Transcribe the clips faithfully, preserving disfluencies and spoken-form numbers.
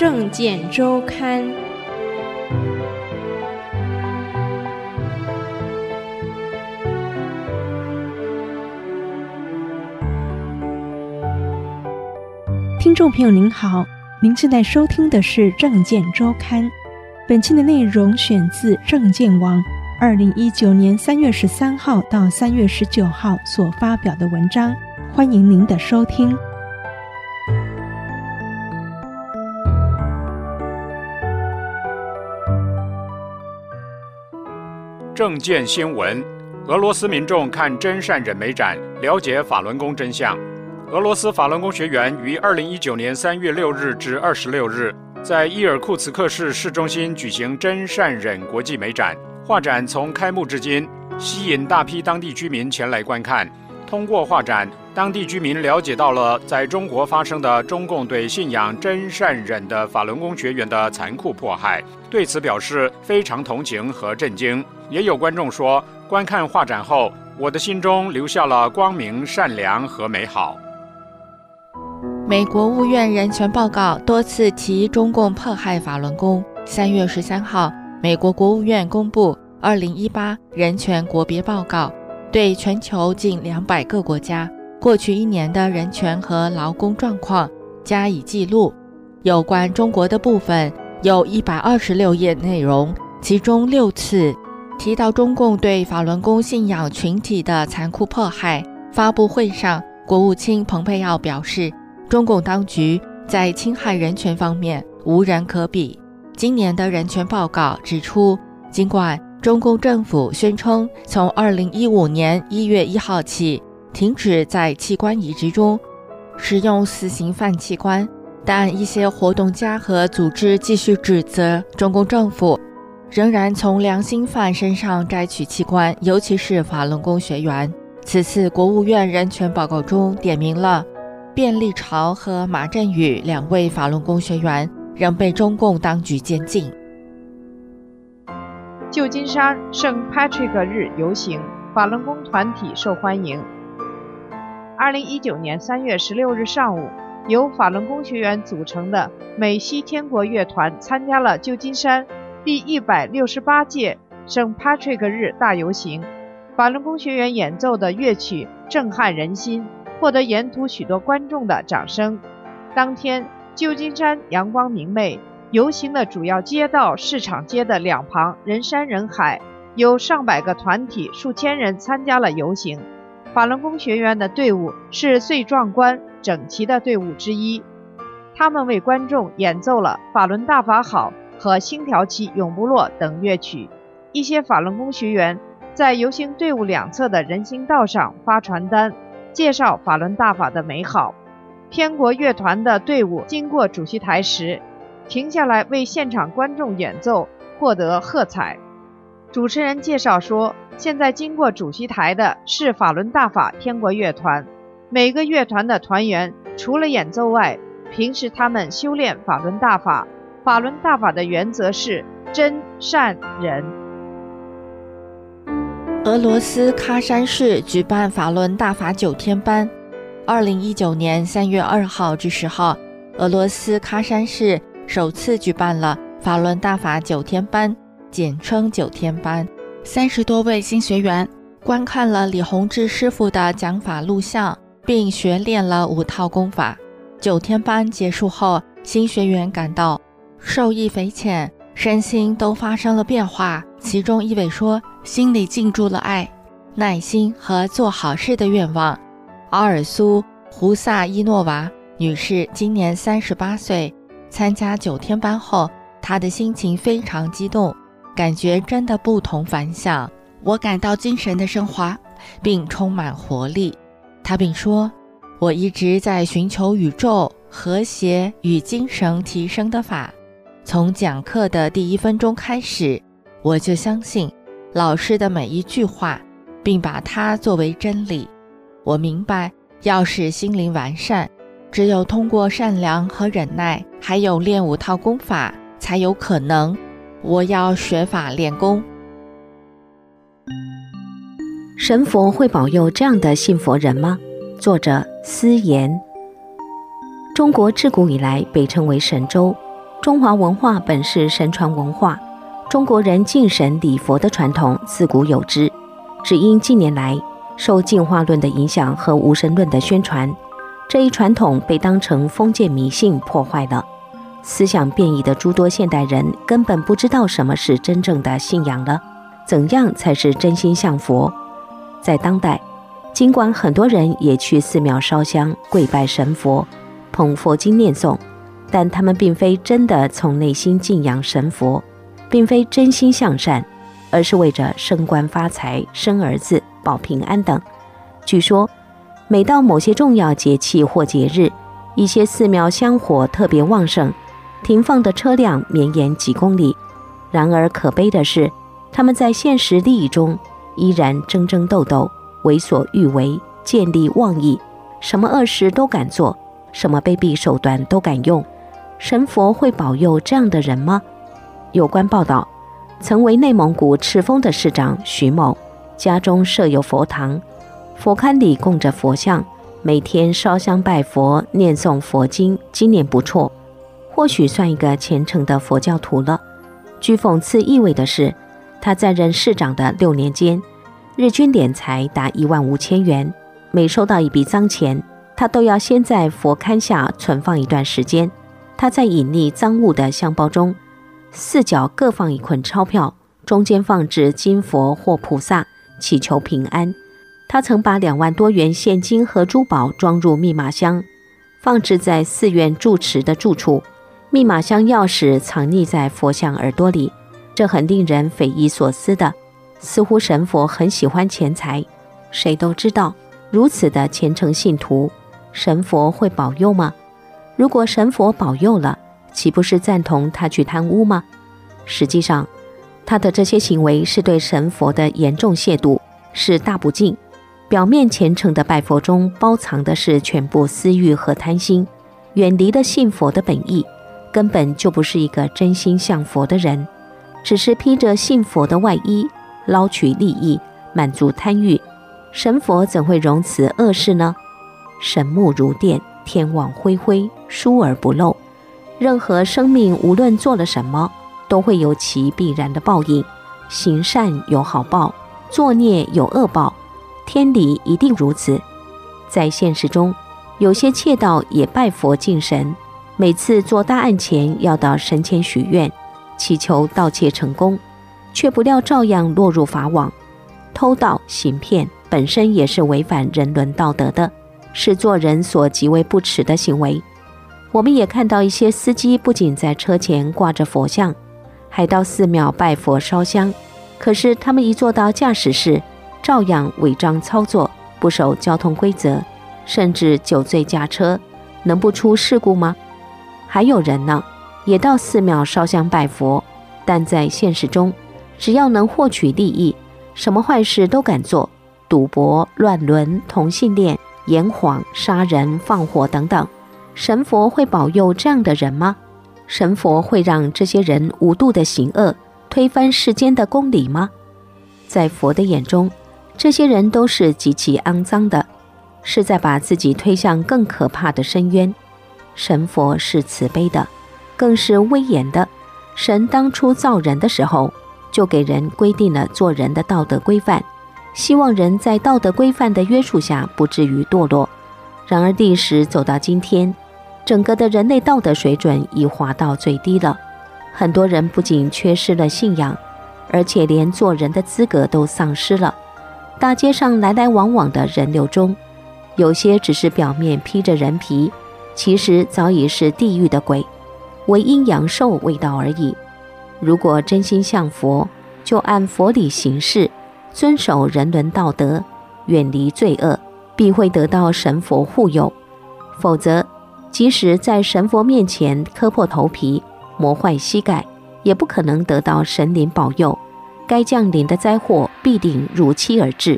政见周刊。听众朋友您好，您正在收听的是政见周刊。本期的内容选自政见网二零一九年三月十三号到三月十九号所发表的文章，欢迎您的收听。 政见新闻：俄罗斯民众看真善忍美展，了解法轮功真相。俄罗斯法轮功学员于二零一九年三月六日至二十六日，在伊尔库茨克市市中心举行真善忍国际美展。画展从开幕至今，吸引大批当地居民前来观看。通过画展，当地居民了解到了在中国发生的中共对信仰真善忍的法轮功学员的残酷迫害，对此表示非常同情和震惊。也有观众说，观看画展后，我的心中留下了光明、善良和美好。 美国务院人权报告多次提中共迫害法轮功。三月十三号，美国国务院公布二零一八人权国别报告，对全球近两百个国家过去一年的人权和劳工状况加以记录。有关中国的部分有一百二十六页内容，其中六次提到中共对法轮功信仰群体的残酷迫害。发布会上，国务卿蓬佩奥表示，中共当局在侵害人权方面无人可比。今年的人权报告指出，尽管中共政府宣称从二零一五年一月一号起停止在器官移植中使用死刑犯器官，但一些活动家和组织继续指责中共政府仍然从良心犯身上摘取器官，尤其是法轮功学员。此次国务院人权报告中点名了卞立潮和马振宇两位法轮功学员仍被中共当局监禁。 旧金山圣 Patrick 日游行，法轮功团体受欢迎。二零一九年三月十六日上午，由法轮功学员组成的美西天国乐团参加了旧金山第一百六十八届圣 Patrick 日大游行。法轮功学员演奏的乐曲震撼人心，获得沿途许多观众的掌声。当天，旧金山阳光明媚，游行的主要街道市场街的两旁人山人海，有上百个团体数千人参加了游行。法轮功学员的队伍是最壮观整齐的队伍之一，他们为观众演奏了法轮大法好和星条旗永不落等乐曲。一些法轮功学员在游行队伍两侧的人行道上发传单，介绍法轮大法的美好。天国乐团的队伍经过主席台时，停下来为现场观众演奏，获得喝彩。主持人介绍说，现在经过主席台的是法轮大法天国乐团。每个乐团的团员除了演奏外，平时他们修炼法轮大法。法轮大法的原则是真善忍。 俄罗斯喀山市举办法轮大法九天班。二零一九年三月二号至十号，俄罗斯喀山市首次举办了法轮大法九天班，简称九天班。三十多位新学员观看了李洪志师傅的讲法录像，并学练了五套功法。九天班结束后，新学员感到受益匪浅，身心都发生了变化。其中一位说，心里浸住了爱、耐心和做好事的愿望。阿尔苏胡萨伊诺娃女士今年三十八岁，参加九天班后，她的心情非常激动，感觉真的不同凡响。我感到精神的升华，并充满活力。她并说，我一直在寻求宇宙和谐与精神提升的法，从讲课的第一分钟开始，我就相信老师的每一句话，并把它作为真理。我明白，要使心灵完善，只有通过善良和忍耐，还有练五套功法，才有可能。我要学法练功。 神佛会保佑这样的信佛人吗？作者思言。中国自古以来被称为神州， 中华文化本是神传文化，中国人敬神礼佛的传统自古有之，只因近年来受进化论的影响和无神论的宣传，这一传统被当成封建迷信破坏了。思想变异的诸多现代人根本不知道什么是真正的信仰了，怎样才是真心向佛？在当代，尽管很多人也去寺庙烧香、跪拜神佛、捧佛经念诵，但他们并非真的从内心敬仰神佛，并非真心向善，而是为着升官发财、生儿子、保平安等。据说，每到某些重要节气或节日，一些寺庙香火特别旺盛，停放的车辆绵延几公里。然而可悲的是，他们在现实利益中依然争争斗斗，为所欲为，见利忘义，什么恶事都敢做，什么卑鄙手段都敢用。神佛会保佑这样的人吗？有关报道，曾为内蒙古赤峰的市长徐某，家中设有佛堂，佛龛里供着佛像，每天烧香拜佛，念诵佛经，经念不辍，或许算一个虔诚的佛教徒了。具讽刺意味的是，他在任市长的六年间，日均敛财达一万五千元，每收到一笔赃钱，他都要先在佛龛下存放一段时间。他在隐匿赃物的香包中，四角各放一捆钞票，中间放置金佛或菩萨，祈求平安。他曾把两万多元现金和珠宝装入密码箱，放置在寺院住持的住处，密码箱钥匙藏匿在佛像耳朵里。这很令人匪夷所思的，似乎神佛很喜欢钱财。谁都知道，如此的虔诚信徒，神佛会保佑吗？如果神佛保佑了，岂不是赞同他去贪污吗？实际上，他的这些行为是对神佛的严重亵渎，是大不敬。表面虔诚的拜佛中包藏的是全部私欲和贪心，远离了信佛的本意，根本就不是一个真心向佛的人，只是披着信佛的外衣，捞取利益，满足贪欲。神佛怎会容此恶事呢？神目如电，天网恢恢，疏而不漏。任何生命无论做了什么，都会有其必然的报应。行善有好报，作孽有恶报，天理一定如此。在现实中，有些窃盗也拜佛敬神，每次做大案前要到神前许愿，祈求盗窃成功，却不料照样落入法网。偷盗行骗本身也是违反人伦道德的，是做人所极为不耻的行为。我们也看到一些司机不仅在车前挂着佛像，还到寺庙拜佛烧香，可是他们一坐到驾驶室，照样违章操作，不守交通规则，甚至酒醉驾车，能不出事故吗？还有人呢，也到寺庙烧香拜佛，但在现实中，只要能获取利益，什么坏事都敢做，赌博、乱伦、同性恋、言谎、杀人、放火等等。神佛会保佑这样的人吗？神佛会让这些人无度的行恶，推翻世间的公理吗？在佛的眼中，这些人都是极其肮脏的，是在把自己推向更可怕的深渊。神佛是慈悲的，更是威严的。神当初造人的时候，就给人规定了做人的道德规范，希望人在道德规范的约束下不至于堕落。然而历史走到今天，整个的人类道德水准已滑到最低了。很多人不仅缺失了信仰，而且连做人的资格都丧失了。大街上来来往往的人流中，有些只是表面披着人皮，其实早已是地狱的鬼，为阴阳兽未到而已。如果真心向佛，就按佛理行事，遵守人伦道德，远离罪恶，必会得到神佛护佑。否则，即使在神佛面前磕破头皮，磨坏膝盖，也不可能得到神灵保佑，该降临的灾祸必定如期而至。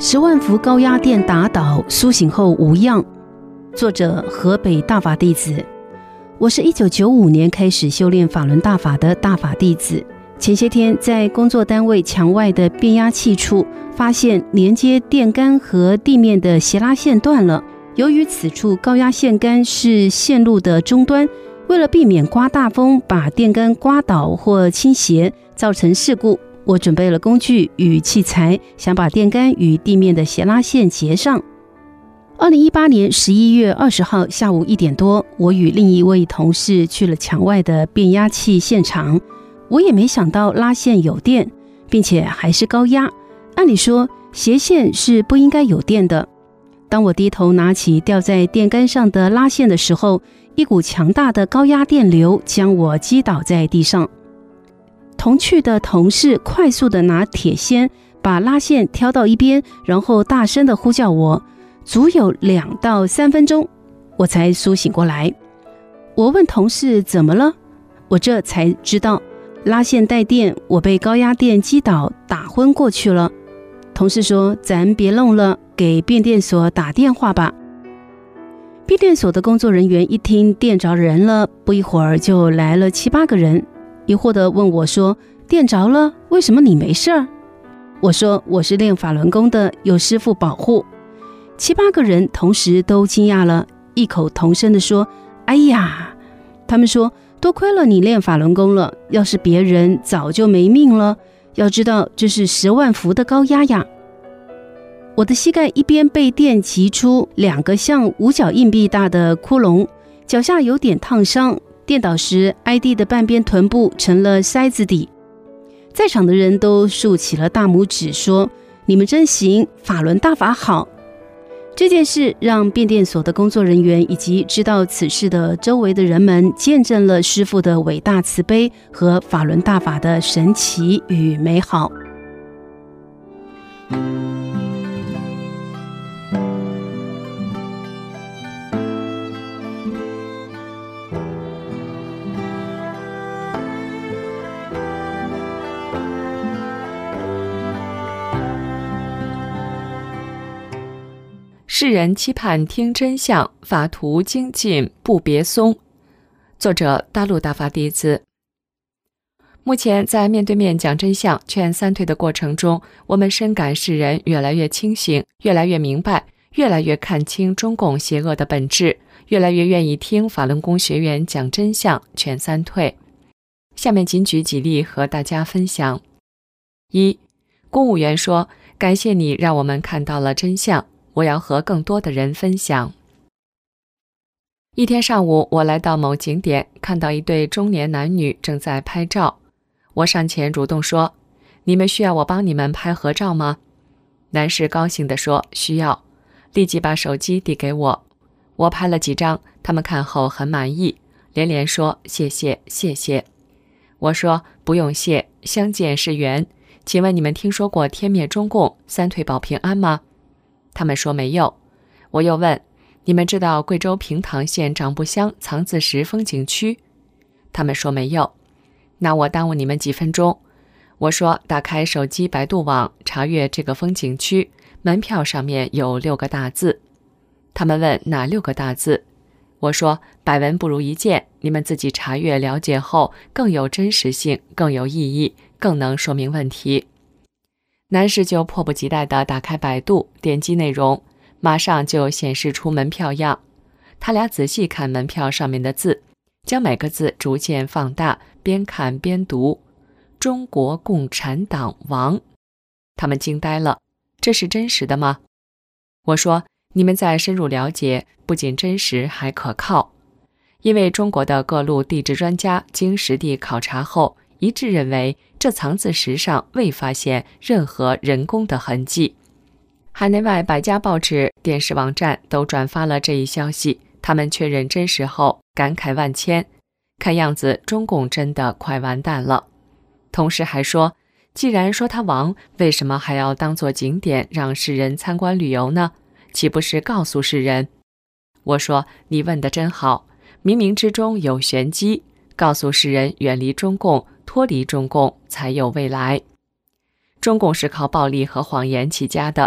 十万伏高压电打倒，苏醒后无恙。作者河北大法弟子。我是一九九五年开始修炼法轮大法的大法弟子。前些天在工作单位墙外的变压器处，发现连接电杆和地面的斜拉线断了。由于此处高压线杆是线路的终端，为了避免刮大风把电杆刮倒或倾斜造成事故，我准备了工具与器材，想把电杆与地面的斜拉线接上。二零一八年十一月二十号下午一点多，我与另一位同事去了墙外的变压器现场。我也没想到拉线有电，并且还是高压。按理说斜线是不应该有电的。当我低头拿起吊在电杆上的拉线的时候，一股强大的高压电流将我击倒在地上。同去的同事快速地拿铁锨把拉线挑到一边，然后大声地呼叫我，足有两到三分钟，我才苏醒过来。我问同事怎么了，我这才知道拉线带电，我被高压电击倒打昏过去了。同事说，咱别弄了，给变电所打电话吧。变电所的工作人员一听电着人了，不一会儿就来了七八个人，疑惑地问我说，电着了，为什么你没事儿？我说，我是练法轮功的，有师父保护。七八个人同时都惊讶了，异口同声地说，哎呀，他们说，多亏了你练法轮功了，要是别人早就没命了。要知道这是十万伏的高压呀。我的膝盖一边被电击出两个像五角硬币大的窟窿，脚下有点烫伤，电倒时 I D 的半边臀部成了筛子底。在场的人都竖起了大拇指说，你们真行，法轮大法好。这件事让变电所的工作人员以及知道此事的周围的人们见证了师父的伟大慈悲和法轮大法的神奇与美好。 世人期盼听真相，法途精进不别松。作者大陆大法弟子。目前在面对面讲真相劝三退的过程中，我们深感世人越来越清醒，越来越明白，越来越看清中共邪恶的本质，越来越愿意听法轮功学员讲真相劝三退。下面仅举几例和大家分享。一，公务员说，感谢你让我们看到了真相，我要和更多的人分享。一天上午，我来到某景点，看到一对中年男女正在拍照。我上前主动说，你们需要我帮你们拍合照吗？男士高兴地说，需要，立即把手机递给我。我拍了几张，他们看后很满意，连连说谢谢谢谢。我说，不用谢，相见是缘，请问你们听说过天灭中共，三退保平安吗？他们说没有。我又问，你们知道贵州平塘县长布乡藏字石风景区？他们说没有。那我耽误你们几分钟。我说，打开手机百度网查阅这个风景区，门票上面有六个大字。他们问哪六个大字？我说，百闻不如一见，你们自己查阅了解后更有真实性，更有意义，更能说明问题。男士就迫不及待地打开百度，点击内容，马上就显示出门票样。他俩仔细看门票上面的字，将每个字逐渐放大，边看边读，中国共产党亡。他们惊呆了，这是真实的吗？我说，你们再深入了解，不仅真实还可靠。因为中国的各路地质专家经实地考察后，一致认为这藏字石上未发现任何人工的痕迹。海内外百家报纸、电视网站都转发了这一消息，他们确认真实后感慨万千，看样子中共真的快完蛋了。同时还说，既然说他亡，为什么还要当作景点让世人参观旅游呢？岂不是告诉世人？我说，你问得真好，冥冥之中有玄机，告诉世人远离中共，脱离中共才有未来。中共是靠暴力和谎言起家的，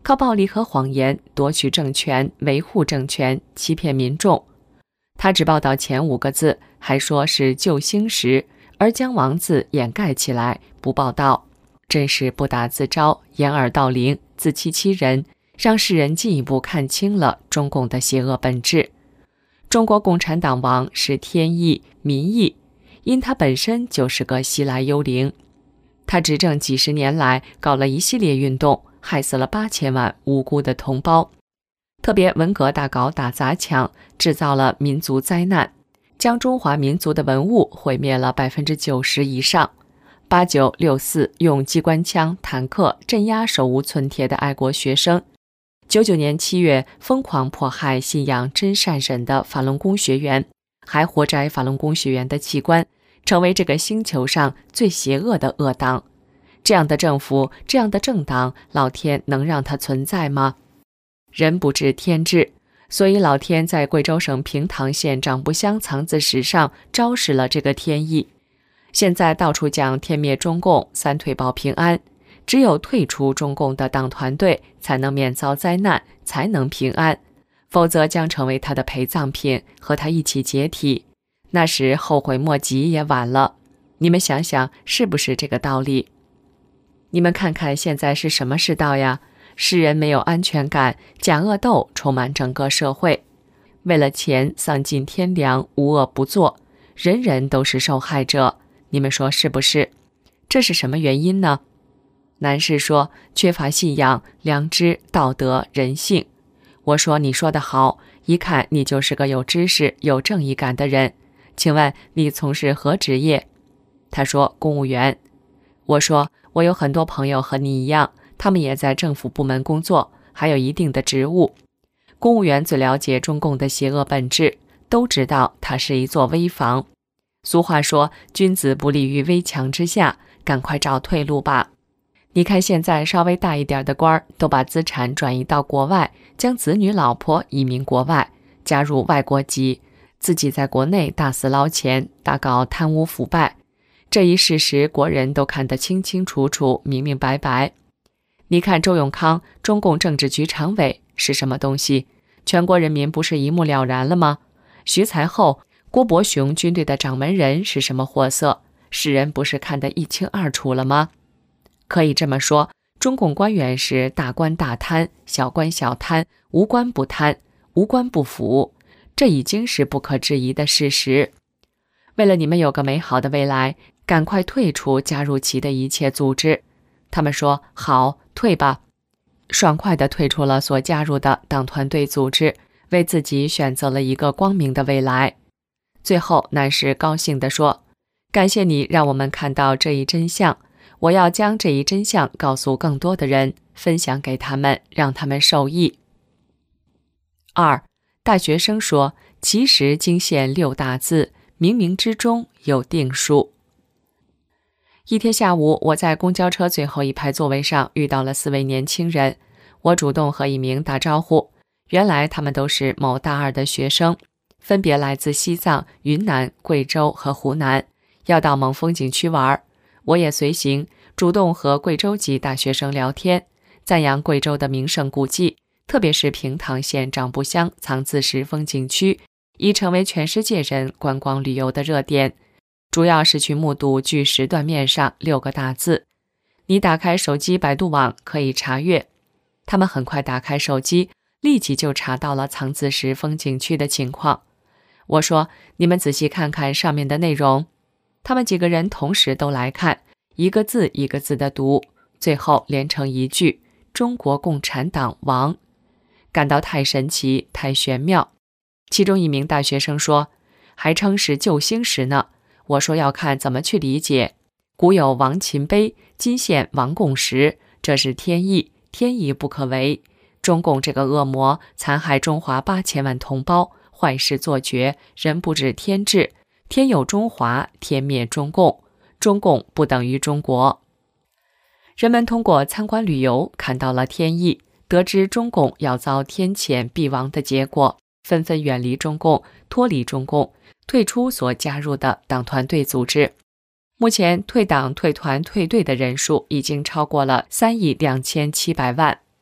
靠暴力和谎言夺取政权，维护政权，欺骗民众。他只报道前五个字，还说是救星时，而将王字掩盖起来，不报道，真是不打自招，掩耳盗铃，自欺欺人，让世人进一步看清了中共的邪恶本质。中国共产党亡是天意民意，因他本身就是个西来幽灵。他执政几十年来，搞了一系列运动，害死了八千万无辜的同胞。特别文革大搞打砸抢，制造了民族灾难，将中华民族的文物毁灭了百分之九十以上。八九六四用机关枪、坦克镇压手无寸铁的爱国学生。九九年七月疯狂迫害信仰真善忍的法轮功学员，还活摘法轮功学员的器官，成为这个星球上最邪恶的恶党。这样的政府，这样的政党，老天能让它存在吗？人不知天知，所以老天在贵州省平塘县长不乡藏字石上昭示了这个天意。现在到处讲天灭中共，三退保平安，只有退出中共的党团队才能免遭灾难，才能平安，否则将成为他的陪葬品，和他一起解体。那时后悔莫及也晚了。你们想想，是不是这个道理？你们看看现在是什么世道呀？世人没有安全感，假恶斗充满整个社会，为了钱丧尽天良，无恶不作，人人都是受害者。你们说是不是？这是什么原因呢？男士说缺乏信仰、良知、道德、人性。我说你说得好，一看你就是个有知识、有正义感的人。请问你从事何职业？他说公务员。我说我有很多朋友和你一样，他们也在政府部门工作，还有一定的职务。公务员最了解中共的邪恶本质，都知道它是一座危房。俗话说君子不立于危墙之下，赶快找退路吧。你看现在稍微大一点的官儿都把资产转移到国外，将子女老婆移民国外，加入外国籍，自己在国内大肆捞钱，大搞贪污腐败。这一事实国人都看得清清楚楚，明明白白。你看周永康，中共政治局常委是什么东西？全国人民不是一目了然了吗？徐才厚、郭伯雄军队的掌门人是什么货色？世人不是看得一清二楚了吗？可以这么说，中共官员是大官大贪，小官小贪，无官不贪，无官不腐，这已经是不可置疑的事实。为了你们有个美好的未来，赶快退出加入其的一切组织。他们说好，退吧，爽快地退出了所加入的党团队组织，为自己选择了一个光明的未来。最后男士高兴地说，感谢你让我们看到这一真相，我要将这一真相告诉更多的人，分享给他们，让他们受益。二，大学生说其实经现六大字，冥冥之中有定数。一天下午，我在公交车最后一排座位上遇到了四位年轻人，我主动和一名打招呼，原来他们都是某大二的学生，分别来自西藏、云南、贵州和湖南，要到某风景区玩。我也随行，主动和贵州籍大学生聊天，赞扬贵州的名胜古迹，特别是平塘县长不乡藏字石风景区，已成为全世界人观光旅游的热点。主要是去目睹巨石断面上六个大字，你打开手机百度网可以查阅。他们很快打开手机，立即就查到了藏字石风景区的情况。我说，你们仔细看看上面的内容。他们几个人同时都来看，一个字一个字的读，最后连成一句：中国共产党亡。感到太神奇，太玄妙。其中一名大学生说，还称是救星石呢。我说要看怎么去理解，古有亡秦碑，今现亡共石，这是天意，天意不可违。中共这个恶魔残害中华八千万同胞，坏事做绝，人不知天志，天有中华，天灭中共，中共不等于中国。人们通过参观旅游看到了天意，得知中共要遭天谴必亡的结果，纷纷远离中共，脱离中共，退出所加入的党团队组织。目前退党、退团、退队的人数已经超过了三亿两千七百万。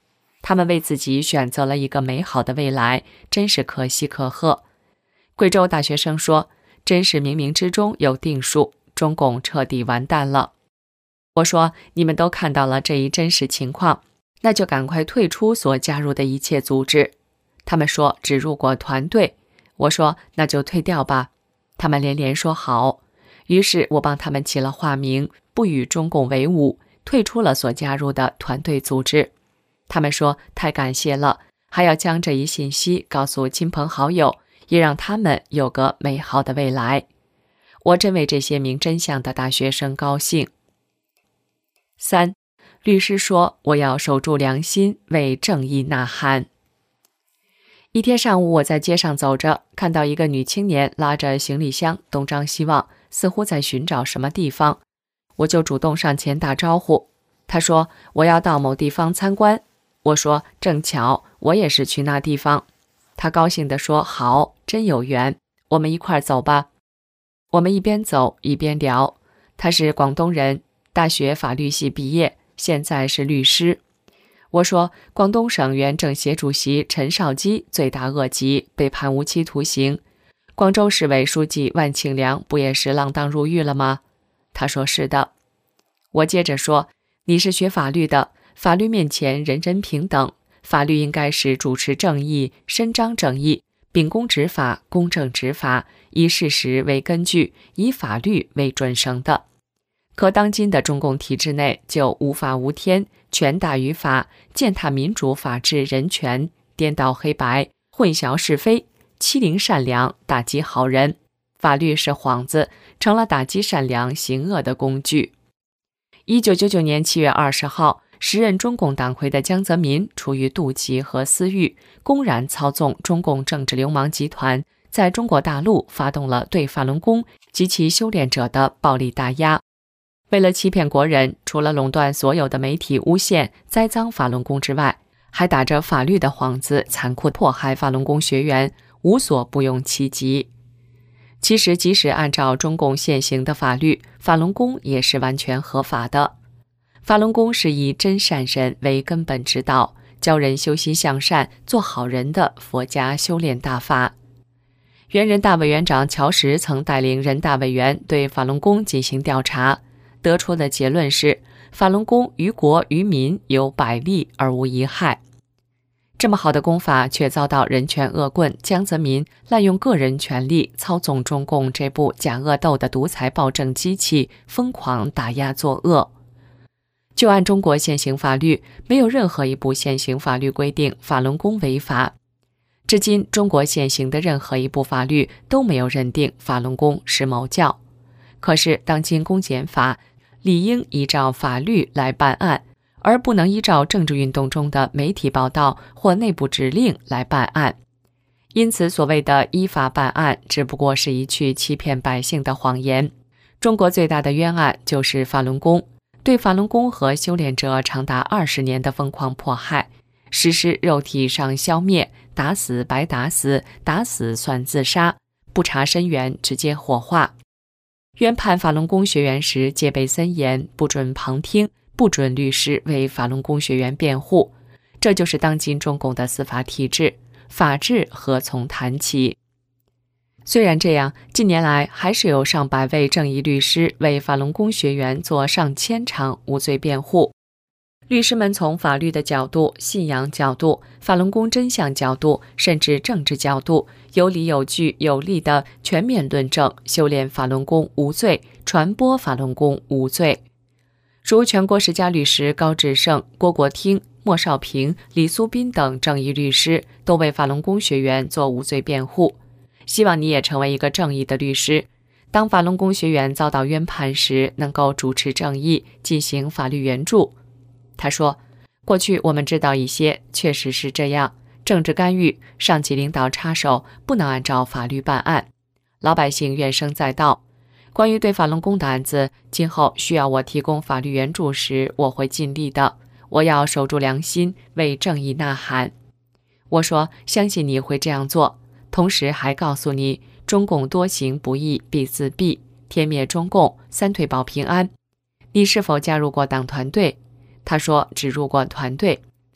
他们为自己选择了一个美好的未来，真是可喜可贺。贵州大学生说，真是冥冥之中有定数，中共彻底完蛋了。我说，你们都看到了这一真实情况，那就赶快退出所加入的一切组织。他们说只入过团队，我说那就退掉吧。他们连连说好，于是我帮他们起了化名，不与中共为伍，退出了所加入的团队组织。他们说太感谢了，还要将这一信息告诉亲朋好友，也让他们有个美好的未来。我真为这些明真相的大学生高兴。三，律师说我要守住良心，为正义呐喊。一天上午，我在街上走着，看到一个女青年拉着行李箱东张西望，似乎在寻找什么地方。我就主动上前打招呼。她说我要到某地方参观。我说正巧，我也是去那地方。她高兴地说好，真有缘，我们一块走吧。我们一边走一边聊。她是广东人，大学法律系毕业，现在是律师。我说，广东省原政协主席陈少基罪大恶极，被判无期徒刑。广州市委书记万庆良不也是锒铛入狱了吗？他说是的。我接着说，你是学法律的，法律面前人人平等，法律应该是主持正义，伸张正义，秉公执法，公正执法，以事实为根据，以法律为准绳的。可当今的中共体制内就无法无天，权大于法，践踏民主法治人权，颠倒黑白，混淆是非，欺凌善良，打击好人。法律是幌子，成了打击善良行恶的工具。一九九九年七月二十号，时任中共党魁的江泽民出于妒忌和私欲，公然操纵中共政治流氓集团，在中国大陆发动了对法轮功及其修炼者的暴力打压。为了欺骗国人，除了垄断所有的媒体诬陷、栽赃法轮功之外，还打着法律的幌子残酷迫害法轮功学员，无所不用其极。其实即使按照中共现行的法律，法轮功也是完全合法的。法轮功是以真善忍为根本指导，教人修心向善、做好人的佛家修炼大法。原人大委员长乔石曾带领人大委员对法轮功进行调查，得出的结论是，法轮功于国于民有百利而无一害。这么好的功法，却遭到人权恶棍江泽民滥用个人权力，操纵中共这部假恶斗的独裁暴政机器，疯狂打压作恶。就按中国现行法律，没有任何一部现行法律规定法轮功违法。至今，中国现行的任何一部法律都没有认定法轮功是某教。可是，当今公检法理应依照法律来办案，而不能依照政治运动中的媒体报道或内部指令来办案。因此，所谓的依法办案，只不过是一句欺骗百姓的谎言。中国最大的冤案就是法轮功，对法轮功和修炼者长达二十年的疯狂迫害，实施肉体上消灭，打死白打死，打死算自杀，不查身源直接火化。原判法轮功学员时戒备森严，不准旁听，不准律师为法轮功学员辩护。这就是当今中共的司法体制，法治何从谈起？虽然这样，近年来还是有上百位正义律师为法轮功学员做上千场无罪辩护。律师们从法律的角度、信仰角度、法轮功真相角度，甚至政治角度，有理有据有力地全面论证修炼法轮功无罪，传播法轮功无罪。如全国十佳律师高志胜、郭国听、莫少平、李苏斌等正义律师都为法轮功学员做无罪辩护。希望你也成为一个正义的律师，当法轮功学员遭到冤判时，能够主持正义，进行法律援助。他说，过去我们知道一些，确实是这样，政治干预，上级领导插手，不能按照法律办案，老百姓怨声载道。关于对法轮功的案子，今后需要我提供法律援助时，我会尽力的，我要守住良心，为正义呐喊。我说，相信你会这样做，同时还告诉你，中共多行不义必自毙，天灭中共，三退保平安。你是否加入过党团队？他说只入过团队。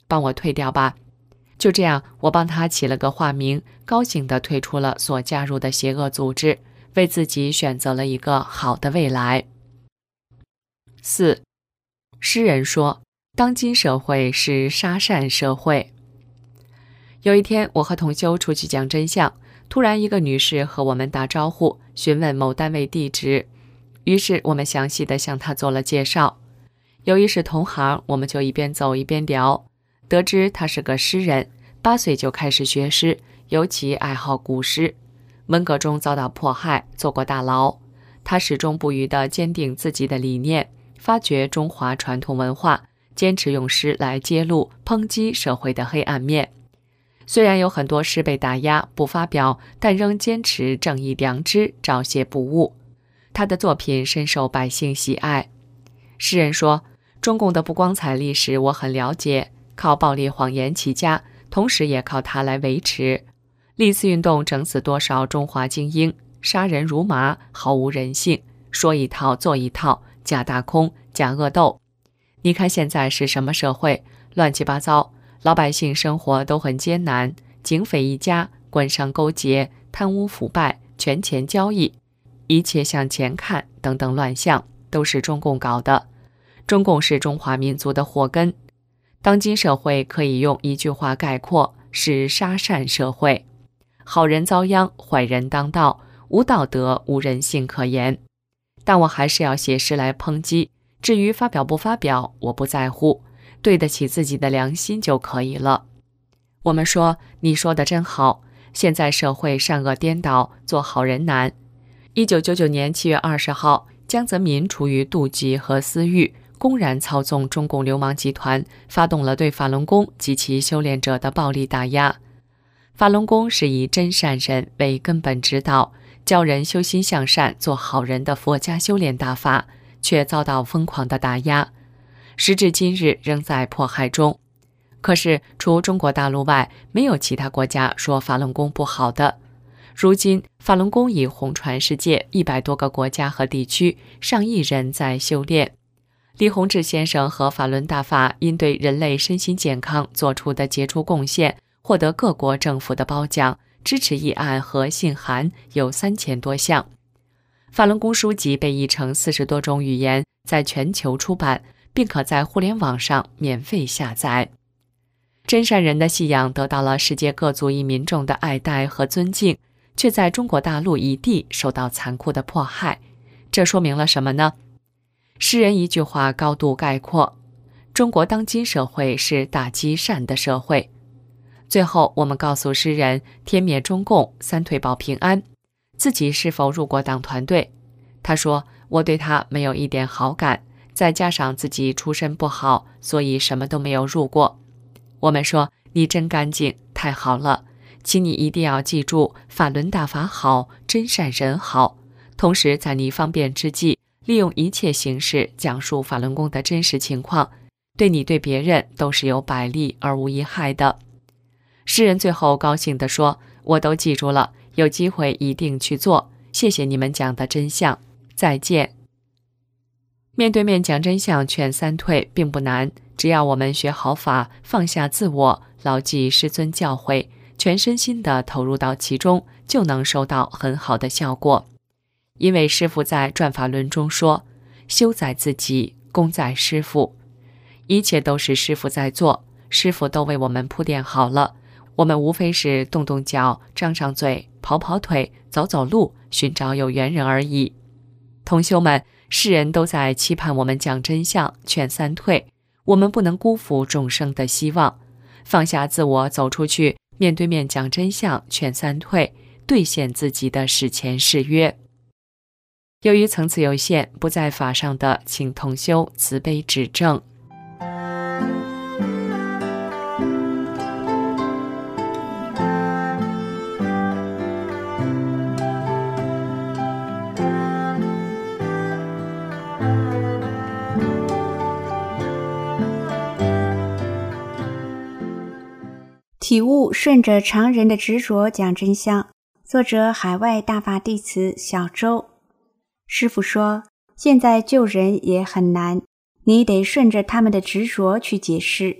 帮我退掉吧。就这样，我帮他起了个化名，高兴地退出了所加入的邪恶组织，为自己选择了一个好的未来。四，诗人说，当今社会是杀善社会。有一天，我和同修出去讲真相，突然一个女士和我们打招呼，询问某单位地址，于是我们详细地向她做了介绍。由于是同行，我们就一边走一边聊，得知他是个诗人，八岁就开始学诗，尤其爱好古诗。文革中遭到迫害，坐过大牢。他始终不渝地坚定自己的理念，发掘中华传统文化，坚持用诗来揭露、抨击社会的黑暗面。虽然有很多诗被打压不发表，但仍坚持正义良知，照写不误。他的作品深受百姓喜爱。诗人说，中共的不光彩历史我很了解，靠暴力谎言起家，同时也靠它来维持。历次运动整死多少中华精英，杀人如麻，毫无人性，说一套做一套，假大空，假恶斗。你看现在是什么社会？乱七八糟，老百姓生活都很艰难，警匪一家，官商勾结，贪污腐败，权钱交易，一切向前看等等乱象，都是中共搞的。中共是中华民族的祸根。当今社会可以用一句话概括，是杀善社会。好人遭殃，坏人当道，无道德，无人性可言。但我还是要写诗来抨击，至于发表不发表，我不在乎，对得起自己的良心就可以了。我们说，你说的真好，现在社会善恶颠倒，做好人难。一九九九年七月二十号，江泽民出于妒忌和私欲，公然操纵中共流氓集团，发动了对法轮功及其修炼者的暴力打压。法轮功是以真善忍为根本指导，教人修心向善、做好人的佛家修炼大法，却遭到疯狂的打压，时至今日仍在迫害中。可是除中国大陆外，没有其他国家说法轮功不好的。如今法轮功已红传世界一百多个国家和地区，上亿人在修炼。李洪志先生和法轮大法因对人类身心健康做出的杰出贡献，获得各国政府的褒奖，支持议案和信函有三千多项。法轮功书籍被译成四十多种语言，在全球出版，并可在互联网上免费下载。真善人的信仰得到了世界各族裔民众的爱戴和尊敬，却在中国大陆一地受到残酷的迫害。这说明了什么呢？诗人一句话高度概括：中国当今社会是打击善的社会。最后，我们告诉诗人，天灭中共，三退保平安。自己是否入过党团队？他说，我对他没有一点好感，再加上自己出身不好，所以什么都没有入过。我们说，你真干净，太好了，请你一定要记住，法轮大法好，真善人好。同时在你方便之际，利用一切形式讲述法轮功的真实情况，对你对别人都是有百利而无一害的。诗人最后高兴地说，我都记住了，有机会一定去做，谢谢你们讲的真相，再见。面对面讲真相劝三退并不难，只要我们学好法，放下自我，牢记师尊教诲，全身心地投入到其中，就能收到很好的效果。因为师父在转法轮中说，修在自己，功在师父，一切都是师父在做，师父都为我们铺垫好了，我们无非是动动脚，张张嘴，跑跑腿，走走路，寻找有缘人而已。同修们，世人都在期盼我们讲真相，劝三退，我们不能辜负众生的希望，放下自我，走出去，面对面讲真相，劝三退，兑现自己的誓前誓约。由于层次有限，不在法上的，请同修慈悲指正。 体悟顺着常人的执着讲真相。作者海外大法弟子小周。师父说，现在救人也很难，你得顺着他们的执着去解释，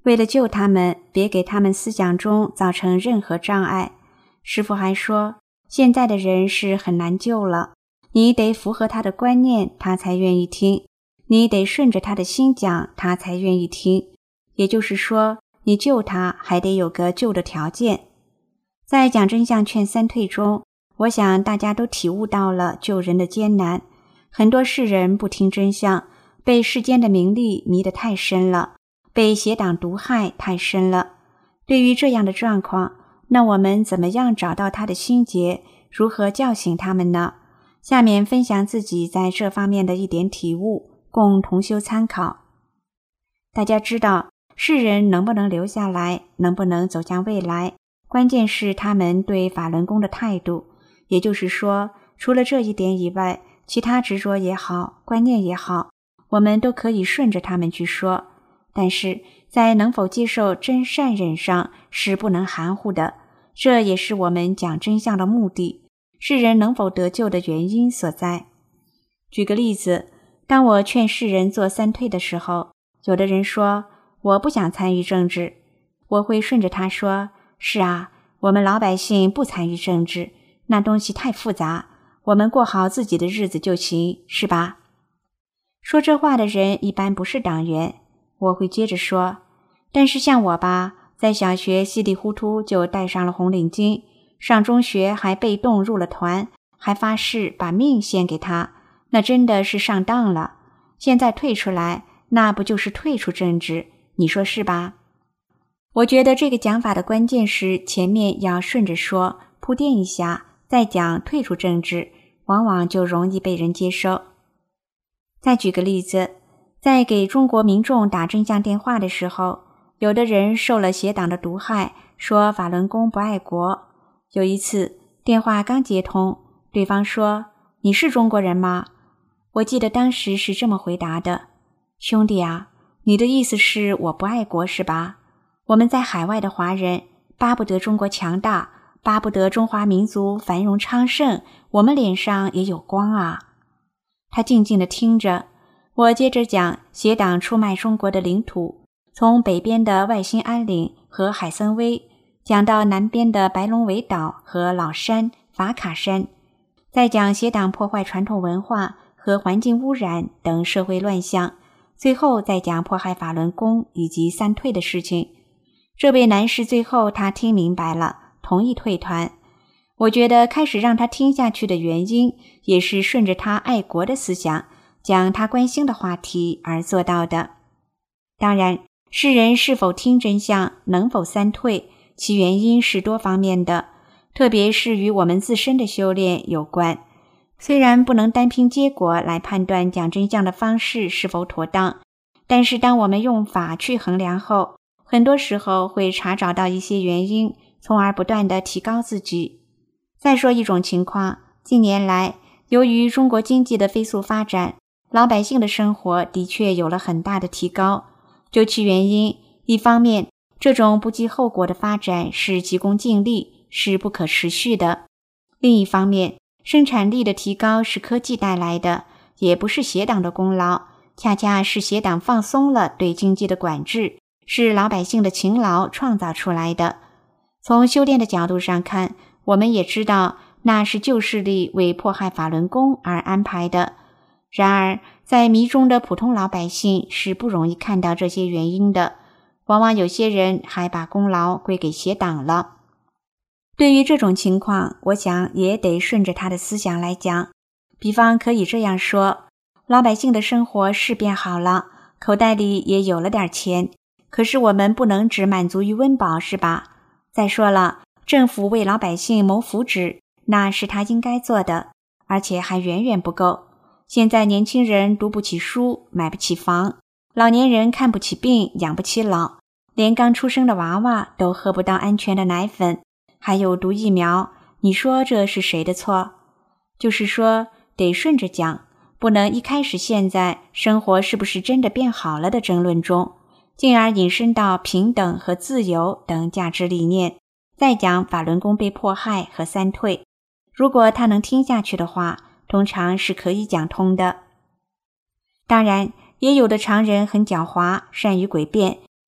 为了救他们，别给他们思想中造成任何障碍。师父还说，现在的人是很难救了，你得符合他的观念，他才愿意听；你得顺着他的心讲，他才愿意听。也就是说，你救他还得有个救的条件。在讲真相劝三退中，我想大家都体悟到了救人的艰难。很多世人不听真相，被世间的名利迷得太深了，被邪党毒害太深了。对于这样的状况，那我们怎么样找到他的心结，如何叫醒他们呢？下面分享自己在这方面的一点体悟，供同修参考。大家知道，世人能不能留下来，能不能走向未来，关键是他们对法轮功的态度。也就是说，除了这一点以外，其他执着也好，观念也好，我们都可以顺着他们去说。但是在能否接受真善忍上是不能含糊的，这也是我们讲真相的目的，世人能否得救的原因所在。举个例子，当我劝世人做三退的时候，有的人说我不想参与政治，我会顺着他说，是啊，我们老百姓不参与政治，那东西太复杂，我们过好自己的日子就行，是吧？说这话的人一般不是党员。我会接着说，但是像我吧，在小学稀里糊涂就戴上了红领巾，上中学还被动入了团，还发誓把命献给他，那真的是上当了。现在退出来，那不就是退出政治，你说是吧？我觉得这个讲法的关键是前面要顺着说，铺垫一下，再讲退出政治，往往就容易被人接受。再举个例子，在给中国民众打真相电话的时候，有的人受了邪党的毒害，说法轮功不爱国。有一次电话刚接通，对方说，你是中国人吗？我记得当时是这么回答的，兄弟啊，你的意思是我不爱国是吧？我们在海外的华人巴不得中国强大，巴不得中华民族繁荣昌盛，我们脸上也有光啊。他静静地听着，我接着讲邪党出卖中国的领土，从北边的外兴安岭和海参崴讲到南边的白龙尾岛和老山、法卡山，再讲邪党破坏传统文化和环境污染等社会乱象，最后再讲迫害法轮功以及三退的事情。这位男士最后他听明白了，同意退团。我觉得开始让他听下去的原因，也是顺着他爱国的思想，讲他关心的话题而做到的。当然，世人是否听真相，能否三退，其原因是多方面的，特别是与我们自身的修炼有关。虽然不能单凭结果来判断讲真相的方式是否妥当，但是当我们用法去衡量后，很多时候会查找到一些原因，从而不断地提高自己。再说一种情况，近年来由于中国经济的飞速发展，老百姓的生活的确有了很大的提高。究其原因，一方面，这种不计后果的发展是急功近利，是不可持续的；另一方面，生产力的提高是科技带来的，也不是邪党的功劳，恰恰是邪党放松了对经济的管制，是老百姓的勤劳创造出来的。从修炼的角度上看，我们也知道那是旧势力为迫害法轮功而安排的。然而，在迷中的普通老百姓是不容易看到这些原因的，往往有些人还把功劳归给邪党了。对于这种情况，我想也得顺着他的思想来讲。比方可以这样说，老百姓的生活是变好了，口袋里也有了点钱，可是我们不能只满足于温饱，是吧？再说了，政府为老百姓谋福祉，那是他应该做的，而且还远远不够。现在年轻人读不起书，买不起房，老年人看不起病，养不起老，连刚出生的娃娃都喝不到安全的奶粉，还有毒疫苗，你说这是谁的错？就是说，得顺着讲，不能一开始现在生活是不是真的变好了的争论中，进而引申到平等和自由等价值理念，再讲法轮功被迫害和三退。如果他能听下去的话，通常是可以讲通的。当然，也有的常人很狡猾，善于诡辩，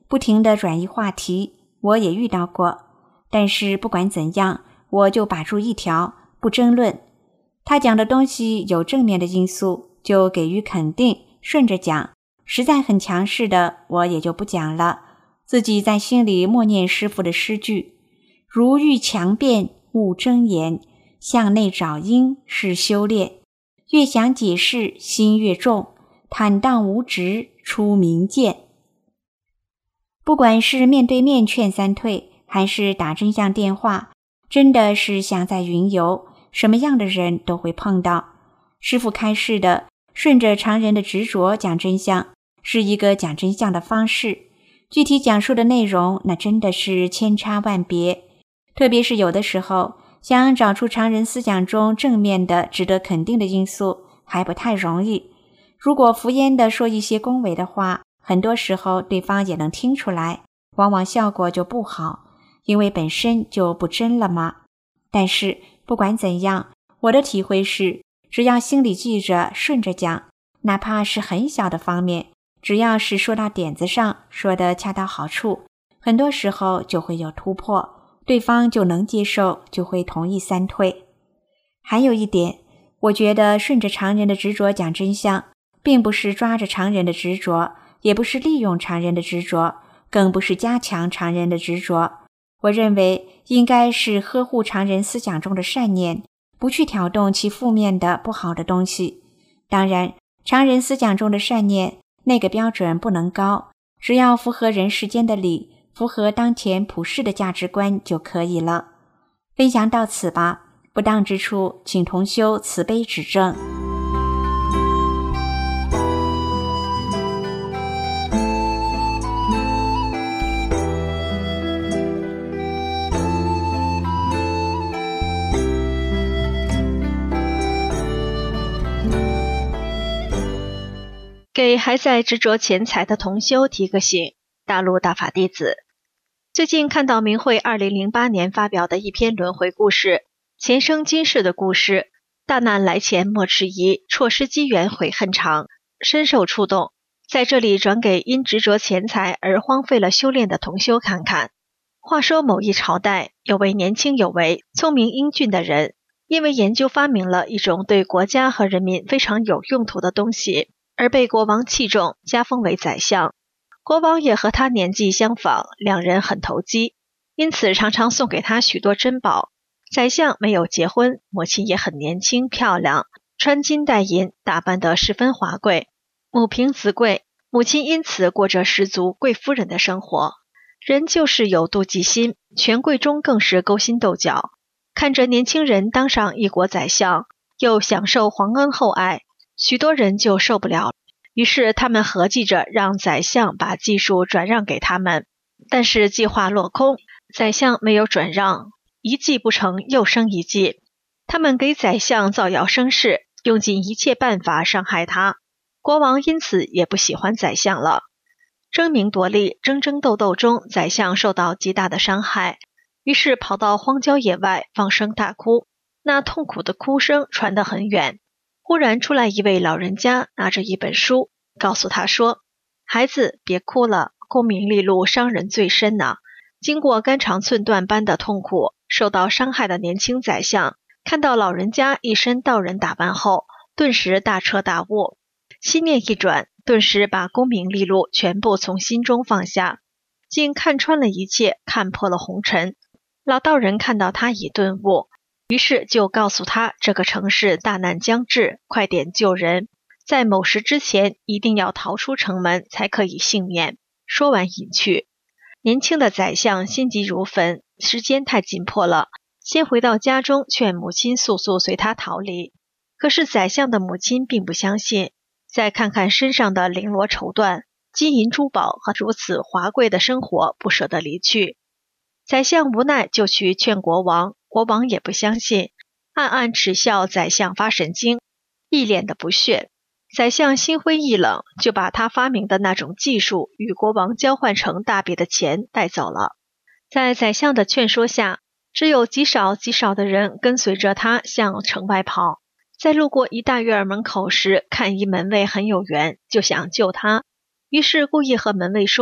不停地转移话题，我也遇到过。但是不管怎样，我就把住一条，不争论。他讲的东西有正面的因素，就给予肯定，顺着讲。实在很强势的，我也就不讲了，自己在心里默念师父的诗句：如遇强辩，勿睁言，向内找因是修炼。越想解释，心越重，坦荡无执，出明见。不管是面对面劝三退，还是打真相电话，真的是像在云游，什么样的人都会碰到。师父开示的顺着常人的执着讲真相，是一个讲真相的方式，具体讲述的内容那真的是千差万别。特别是有的时候想找出常人思想中正面的值得肯定的因素还不太容易。如果敷衍地说一些恭维的话，很多时候对方也能听出来，往往效果就不好，因为本身就不真了嘛。但是不管怎样，我的体会是，只要心里记着顺着讲，哪怕是很小的方面，只要是说到点子上，说得恰到好处，很多时候就会有突破，对方就能接受，就会同意三退。还有一点，我觉得顺着常人的执着讲真相，并不是抓着常人的执着，也不是利用常人的执着，更不是加强常人的执着。我认为应该是呵护常人思想中的善念，不去挑动其负面的不好的东西。当然，常人思想中的善念，那个标准不能高，只要符合人世间的理，符合当前普世的价值观就可以了。分享到此吧，不当之处，请同修慈悲指正。 给还在执着钱财的同修提个醒，大陆大法弟子。最近看到明慧二零零八年发表的一篇轮回故事，前生今世的故事，大难来前莫迟疑，错失机缘悔恨长，深受触动。在这里转给因执着钱财而荒废了修炼的同修看看。话说某一朝代，有位年轻有为、聪明英俊的人，因为研究发明了一种对国家和人民非常有用途的东西，而被国王器重，加封为宰相。国王也和他年纪相仿，两人很投机，因此常常送给他许多珍宝。宰相没有结婚，母亲也很年轻漂亮，穿金戴银，打扮得十分华贵。母凭子贵，母亲因此过着十足贵夫人的生活。人就是有妒忌心，权贵中更是勾心斗角。看着年轻人当上一国宰相，又享受皇恩厚爱，许多人就受不了，于是他们合计着让宰相把技术转让给他们。但是计划落空，宰相没有转让，一计不成又生一计。他们给宰相造谣生事，用尽一切办法伤害他。国王因此也不喜欢宰相了。争名夺利，争争斗斗中，宰相受到极大的伤害，于是跑到荒郊野外放声大哭。那痛苦的哭声传得很远。忽然出来一位老人家，拿着一本书，告诉他说：孩子，别哭了，功名利禄伤人最深呐、啊。经过肝肠寸断般的痛苦，受到伤害的年轻宰相，看到老人家一身道人打扮后，顿时大彻大悟，心念一转，顿时把功名利禄全部从心中放下，竟看穿了一切，看破了红尘。老道人看到他已顿悟，于是就告诉他，这个城市大难将至，快点救人，在某时之前一定要逃出城门才可以幸免。说完隐去。年轻的宰相心急如焚，时间太紧迫了，先回到家中劝母亲速速随他逃离。可是宰相的母亲并不相信，再看看身上的绫罗绸缎、金银珠宝和如此华贵的生活，不舍得离去。宰相无奈就去劝国王，国王也不相信，暗暗耻笑宰相发神经，一脸的不屑。宰相心灰意冷，就把他发明的那种技术与国王交换成大笔的钱带走了。在宰相的劝说下，只有极少极少的人跟随着他向城外跑。在路过一大院门口时，看一门卫很有缘，就想救他，于是故意和门卫说，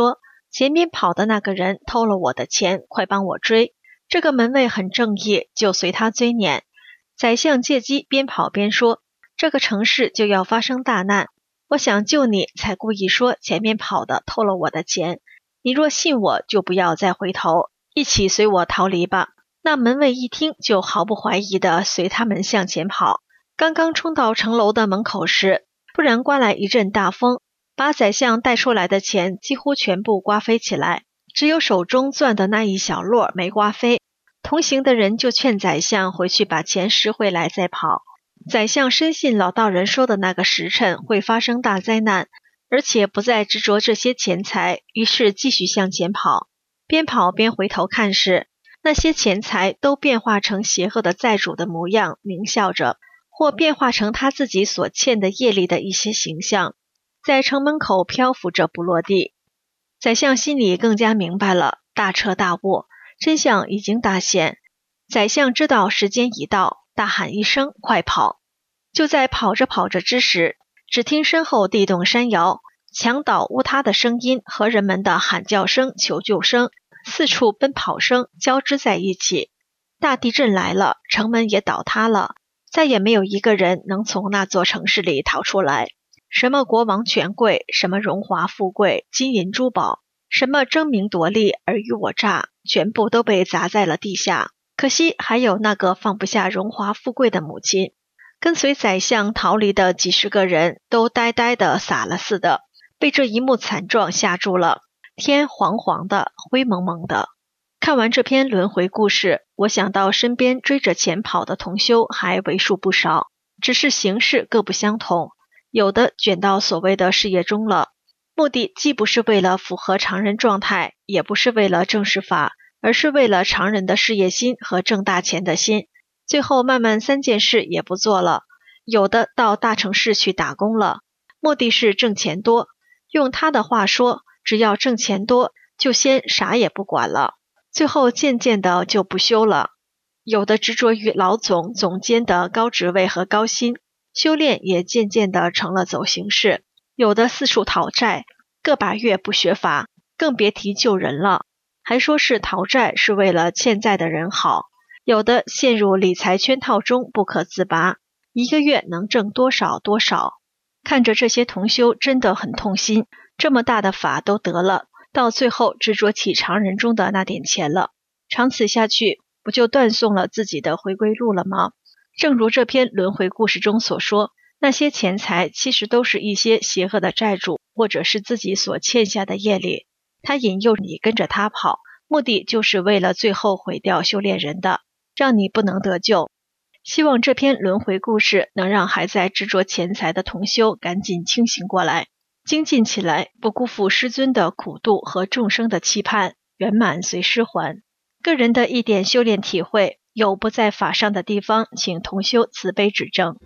前面跑的那个人偷了我的钱，快帮我追。这个门卫很正义，就随他追撵。宰相借机边跑边说，这个城市就要发生大难，我想救你，才故意说前面跑的偷了我的钱。你若信我，就不要再回头，一起随我逃离吧。那门卫一听，就毫不怀疑地随他们向前跑。刚刚冲到城楼的门口时，突然刮来一阵大风，把宰相带出来的钱几乎全部刮飞起来，只有手中攥的那一小摞没刮飞。同行的人就劝宰相回去把钱拾回来再跑。宰相深信老道人说的那个时辰会发生大灾难，而且不再执着这些钱财，于是继续向前跑。边跑边回头看时，那些钱财都变化成邪恶的债主的模样，狞笑着，或变化成他自己所欠的业力的一些形象，在城门口漂浮着不落地。宰相心里更加明白了，大彻大悟，真相已经大现。宰相知道时间已到，大喊一声，快跑！就在跑着跑着之时，只听身后地动山摇，墙倒屋塌的声音和人们的喊叫声、求救声、四处奔跑声交织在一起。大地震来了，城门也倒塌了，再也没有一个人能从那座城市里逃出来。什么国王权贵，什么荣华富贵、金银珠宝，什么争名夺利、尔虞我诈，全部都被砸在了地下。可惜还有那个放不下荣华富贵的母亲。跟随宰相逃离的几十个人都呆呆的傻了似的，被这一幕惨状吓住了。天黄黄的，灰蒙蒙的。看完这篇轮回故事，我想到身边追着钱跑的同修还为数不少，只是形式各不相同。有的卷到所谓的事业中了，目的既不是为了符合常人状态，也不是为了正视法，而是为了常人的事业心和挣大钱的心。最后慢慢三件事也不做了。有的到大城市去打工了，目的是挣钱多，用他的话说，只要挣钱多，就先啥也不管了。最后渐渐的就不修了。有的执着于老总、总监的高职位和高薪，修炼也渐渐的成了走形式。有的四处讨债，个把月不学法，更别提救人了，还说是讨债是为了欠债的人好。有的陷入理财圈套中不可自拔，一个月能挣多少多少。看着这些同修真的很痛心，这么大的法都得了，到最后执着起常人中的那点钱了，长此下去，不就断送了自己的回归路了吗？正如这篇轮回故事中所说，那些钱财其实都是一些邪恶的债主，或者是自己所欠下的业力，他引诱你跟着他跑，目的就是为了最后毁掉修炼人的，让你不能得救。希望这篇轮回故事能让还在执着钱财的同修赶紧清醒过来，精进起来，不辜负师尊的苦度和众生的期盼，圆满随师还。个人的一点修炼体会，有不在法上的地方，请同修慈悲指正。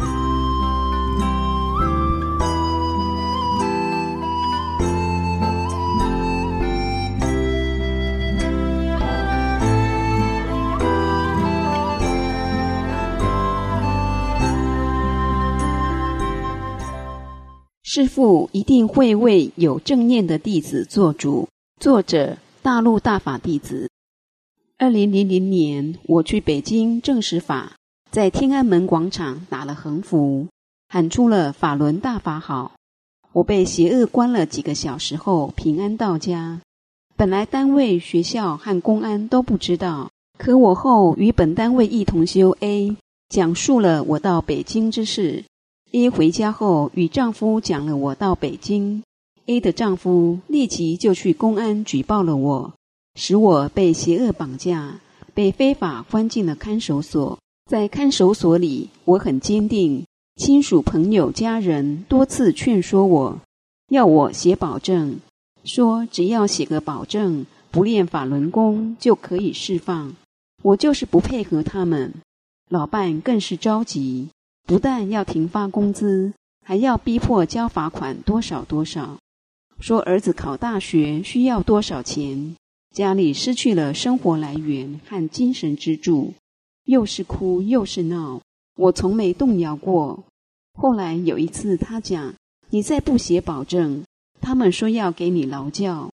师父一定会为有正念的弟子做主。作者：大陆大法弟子。二零零零年，我去北京证实法，在天安门广场打了横幅，喊出了法轮大法好。我被邪恶关了几个小时后，平安到家。本来单位、学校和公安都不知道，可我后与本单位一同修 A 讲述了我到北京之事。A 回家后与丈夫讲了我到北京， A 的丈夫立即就去公安举报了我，使我被邪恶绑架，被非法关进了看守所。在看守所里，我很坚定，亲属朋友家人多次劝说我，要我写保证，说只要写个保证，不练法轮功就可以释放。我就是不配合他们。老伴更是着急，不但要停发工资，还要逼迫交罚款多少多少，说儿子考大学需要多少钱，家里失去了生活来源和精神支柱，又是哭又是闹，我从没动摇过。后来有一次他讲，你再不写保证，他们说要给你劳教。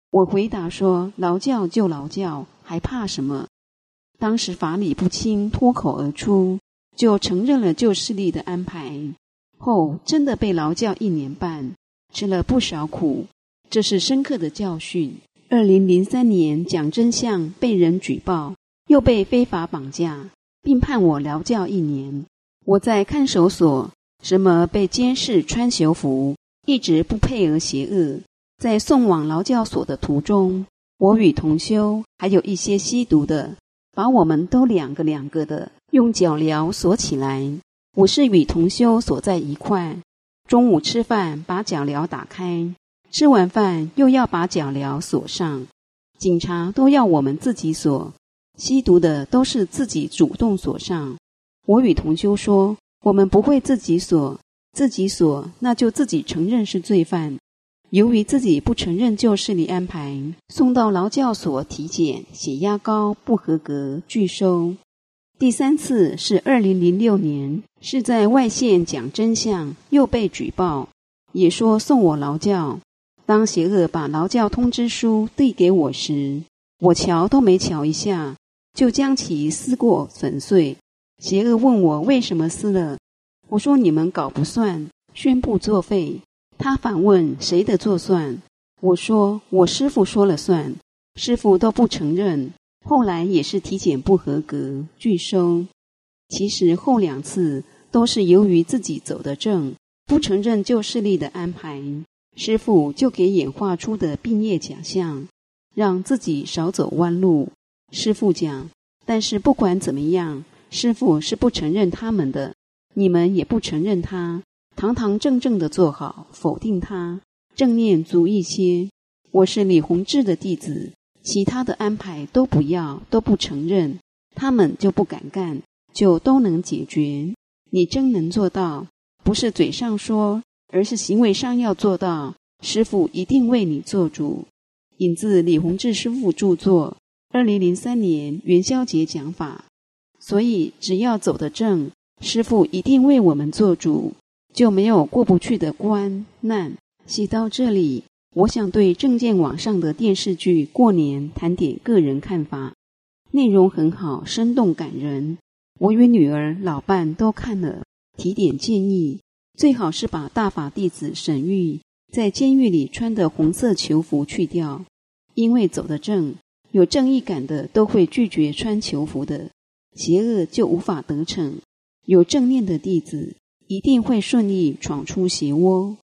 我回答说，劳教就劳教，还怕什么？当时法理不清，脱口而出，就承认了旧势力的安排。后真的被劳教一年半，吃了不少苦，这是深刻的教训。二零零三年讲真相被人举报，又被非法绑架，并判我劳教一年。我在看守所，什么被监视穿囚服，一直不配合邪恶。在送往劳教所的途中，我与同修还有一些吸毒的，把我们都两个两个的用脚镣锁起来。我是与同修锁在一块，中午吃饭把脚镣打开，吃完饭又要把脚镣锁上。警察都要我们自己锁，吸毒的都是自己主动锁上。我与同修说，我们不会自己锁，自己锁那就自己承认是罪犯。由于自己不承认旧势力安排，送到劳教所体检，血压高，不合格，拒收。第三次是二零零六年，是在外县讲真相，又被举报，也说送我劳教。当邪恶把劳教通知书递给我时，我瞧都没瞧一下，就将其撕过粉碎。邪恶问我为什么撕了，我说你们搞不算，宣布作废。他反问谁的作算，我说我师父说了算，师父都不承认，后来也是体检不合格，拒收。其实后两次都是由于自己走得正，不承认旧势力的安排，师父就给演化出的病业假象，让自己少走弯路。师父讲，但是不管怎么样，师父是不承认他们的，你们也不承认他，堂堂正正的做好，否定他，正念足一些。我是李洪志的弟子，其他的安排都不要，都不承认，他们就不敢干，就都能解决。你真能做到，不是嘴上说，而是行为上要做到，师父一定为你做主。引自李洪志师父著作，二零零三年元宵节讲法。所以只要走得正，师父一定为我们做主，就没有过不去的关难。写到这里，我想对正见网上的电视剧《过年》谈点个人看法，内容很好，生动感人。我与女儿、老伴都看了，提点建议，最好是把大法弟子沈玉在监狱里穿的红色囚服去掉，因为走得正，有正义感的都会拒绝穿囚服的，邪恶就无法得逞。有正念的弟子一定会顺利闯出邪窝。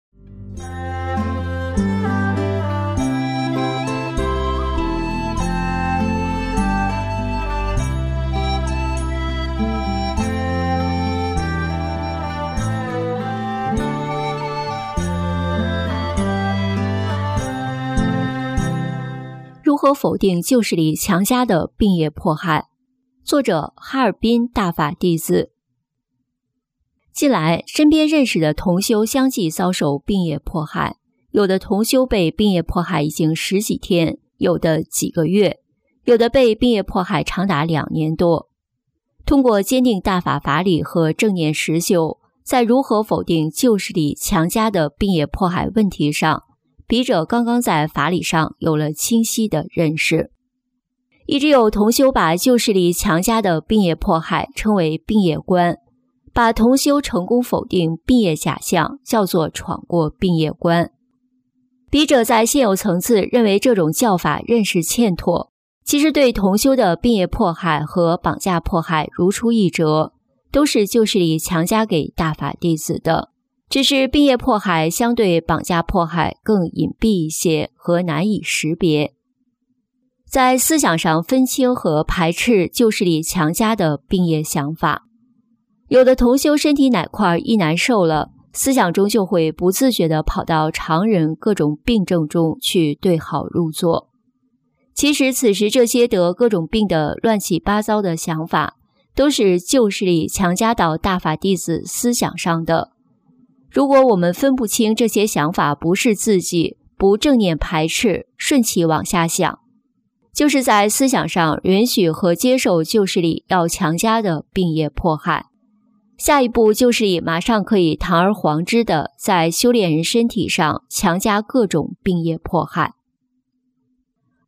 如何否定旧势力强加的病业迫害？作者哈尔滨大法弟子。近来身边认识的同修相继遭受病业迫害，有的同修被病业迫害已经十几天，有的几个月，有的被病业迫害长达两年多。通过坚定大法法理和正念实修，在如何否定旧势力强加的病业迫害问题上，笔者刚刚在法理上有了清晰的认识。一直有同修把旧势力强加的病业迫害称为病业观，把同修成功否定病业假象叫做闯过病业关。笔者在现有层次认为这种教法认识欠妥，其实对同修的病业迫害和绑架迫害如出一辙，都是旧势力强加给大法弟子的，只是病业迫害相对绑架迫害更隐蔽一些和难以识别。在思想上分清和排斥旧势力强加的病业想法。有的同修身体哪块一难受了，思想中就会不自觉地跑到常人各种病症中去对号入座。其实此时这些得各种病的乱七八糟的想法，都是旧势力强加到大法弟子思想上的。如果我们分不清这些想法不是自己，不正念排斥，顺其往下想，就是在思想上允许和接受旧势力要强加的病业迫害。下一步就是以马上可以堂而皇之的在修炼人身体上强加各种病业迫害。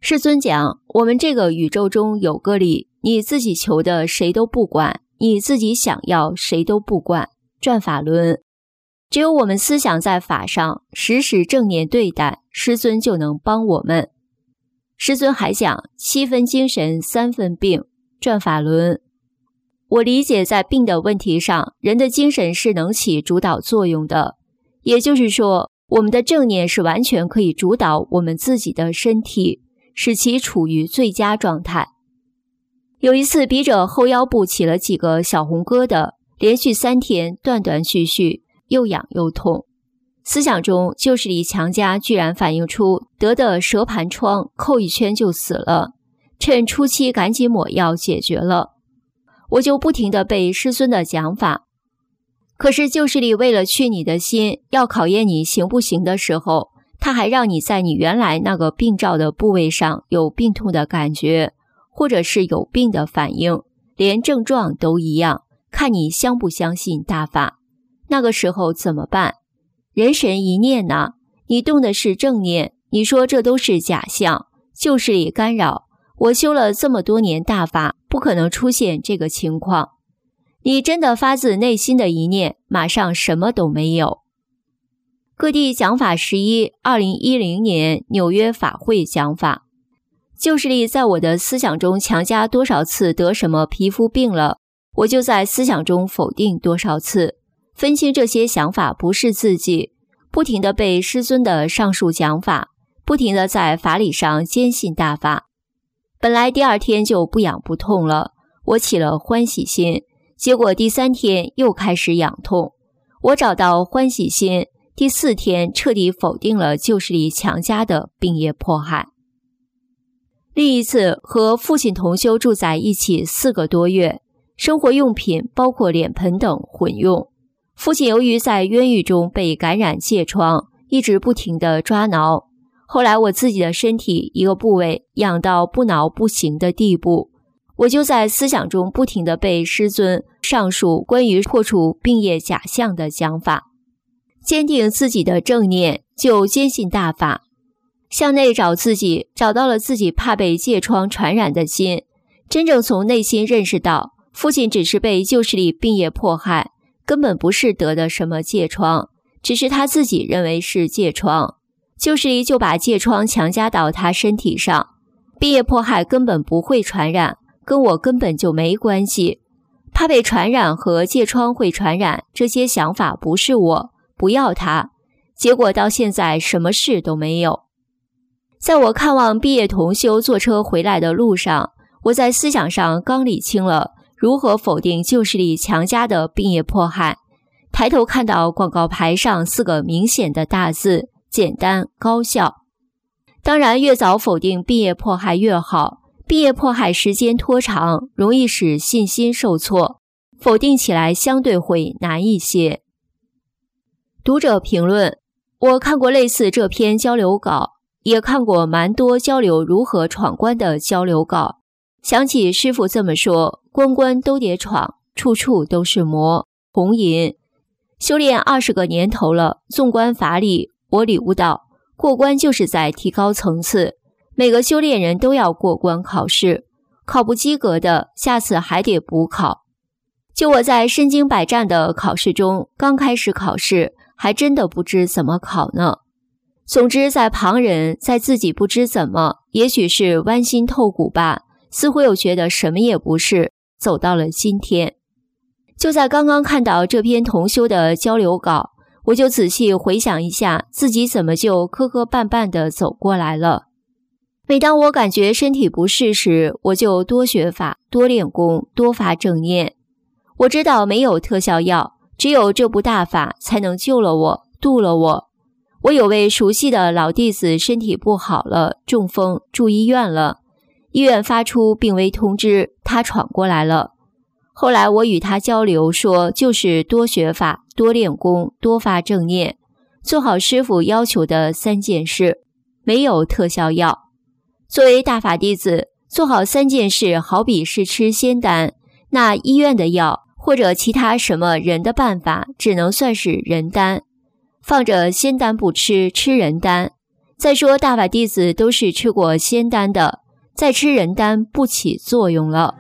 世尊讲，我们这个宇宙中有个理，你自己求的谁都不管，你自己想要谁都不管，转法轮。只有我们思想在法上时时正念对待，师尊就能帮我们。师尊还讲，七分精神三分病，转法轮。我理解在病的问题上，人的精神是能起主导作用的，也就是说，我们的正念是完全可以主导我们自己的身体，使其处于最佳状态。有一次，笔者后腰部起了几个小红疙瘩，连续三天断断续续，又痒又痛。思想中就是里强加居然反映出得的蛇盘疮，扣一圈就死了，趁初期赶紧抹药解决了。我就不停地背师尊的讲法。可是就是里为了去你的心，要考验你行不行的时候，他还让你在你原来那个病灶的部位上有病痛的感觉，或者是有病的反应，连症状都一样，看你相不相信大法。那个时候怎么办？人神一念呢？你动的是正念，你说这都是假象，就是里干扰。我修了这么多年大法，不可能出现这个情况。你真的发自内心的一念，马上什么都没有。各地讲法十一，二零一零年纽约法会讲法，就是力在我的思想中强加多少次得什么皮肤病了，我就在思想中否定多少次，分清这些想法不是自己，不停地背师尊的上述讲法，不停地在法理上坚信大法。本来第二天就不痒不痛了，我起了欢喜心，结果第三天又开始痒痛。我找到欢喜心，第四天彻底否定了旧势力强加的病业迫害。另一次和父亲同修住在一起四个多月，生活用品包括脸盆等混用。父亲由于在冤狱中被感染疥疮，一直不停地抓挠。后来我自己的身体一个部位痒到不挠不行的地步，我就在思想中不停地背师尊上述关于破除病业假象的讲法，坚定自己的正念，就坚信大法。向内找自己，找到了自己怕被疥疮传染的心，真正从内心认识到父亲只是被旧势力病业迫害，根本不是得的什么疥疮，只是他自己认为是疥疮，旧势力就把疥疮强加到他身体上，病业迫害根本不会传染，跟我根本就没关系。怕被传染和疥疮会传染，这些想法不是我，不要它。结果到现在什么事都没有。在我看望毕业同修坐车回来的路上，我在思想上刚理清了如何否定旧势力强加的病业迫害，抬头看到广告牌上四个明显的大字：简单高效。当然越早否定病业迫害越好，病业迫害时间拖长，容易使信心受挫，否定起来相对会难一些。读者评论：我看过类似这篇交流稿，也看过蛮多交流如何闯关的交流稿。想起师父这么说，关关都得闯，处处都是魔。红银修炼二十个年头了，纵观法理，我领悟到过关就是在提高层次，每个修炼人都要过关考试，考不及格的下次还得补考。就我在身经百战的考试中，刚开始考试还真的不知怎么考呢。总之在旁人，在自己不知怎么，也许是剜心透骨吧，似乎又觉得什么也不是，走到了今天。就在刚刚看到这篇同修的交流稿，我就仔细回想一下自己怎么就磕磕绊绊地走过来了。每当我感觉身体不适时，我就多学法，多练功，多发正念。我知道没有特效药，只有这部大法才能救了我，度了我。我有位熟悉的老弟子身体不好了，中风住医院了，医院发出病危通知，他闯过来了。后来我与他交流说，就是多学法，多练功，多发正念，做好师父要求的三件事，没有特效药。作为大法弟子，做好三件事好比是吃仙丹，那医院的药或者其他什么人的办法只能算是人丹。放着仙丹不吃，吃人丹， 再说大法弟子都是吃过仙丹的，再吃人丹不起作用了。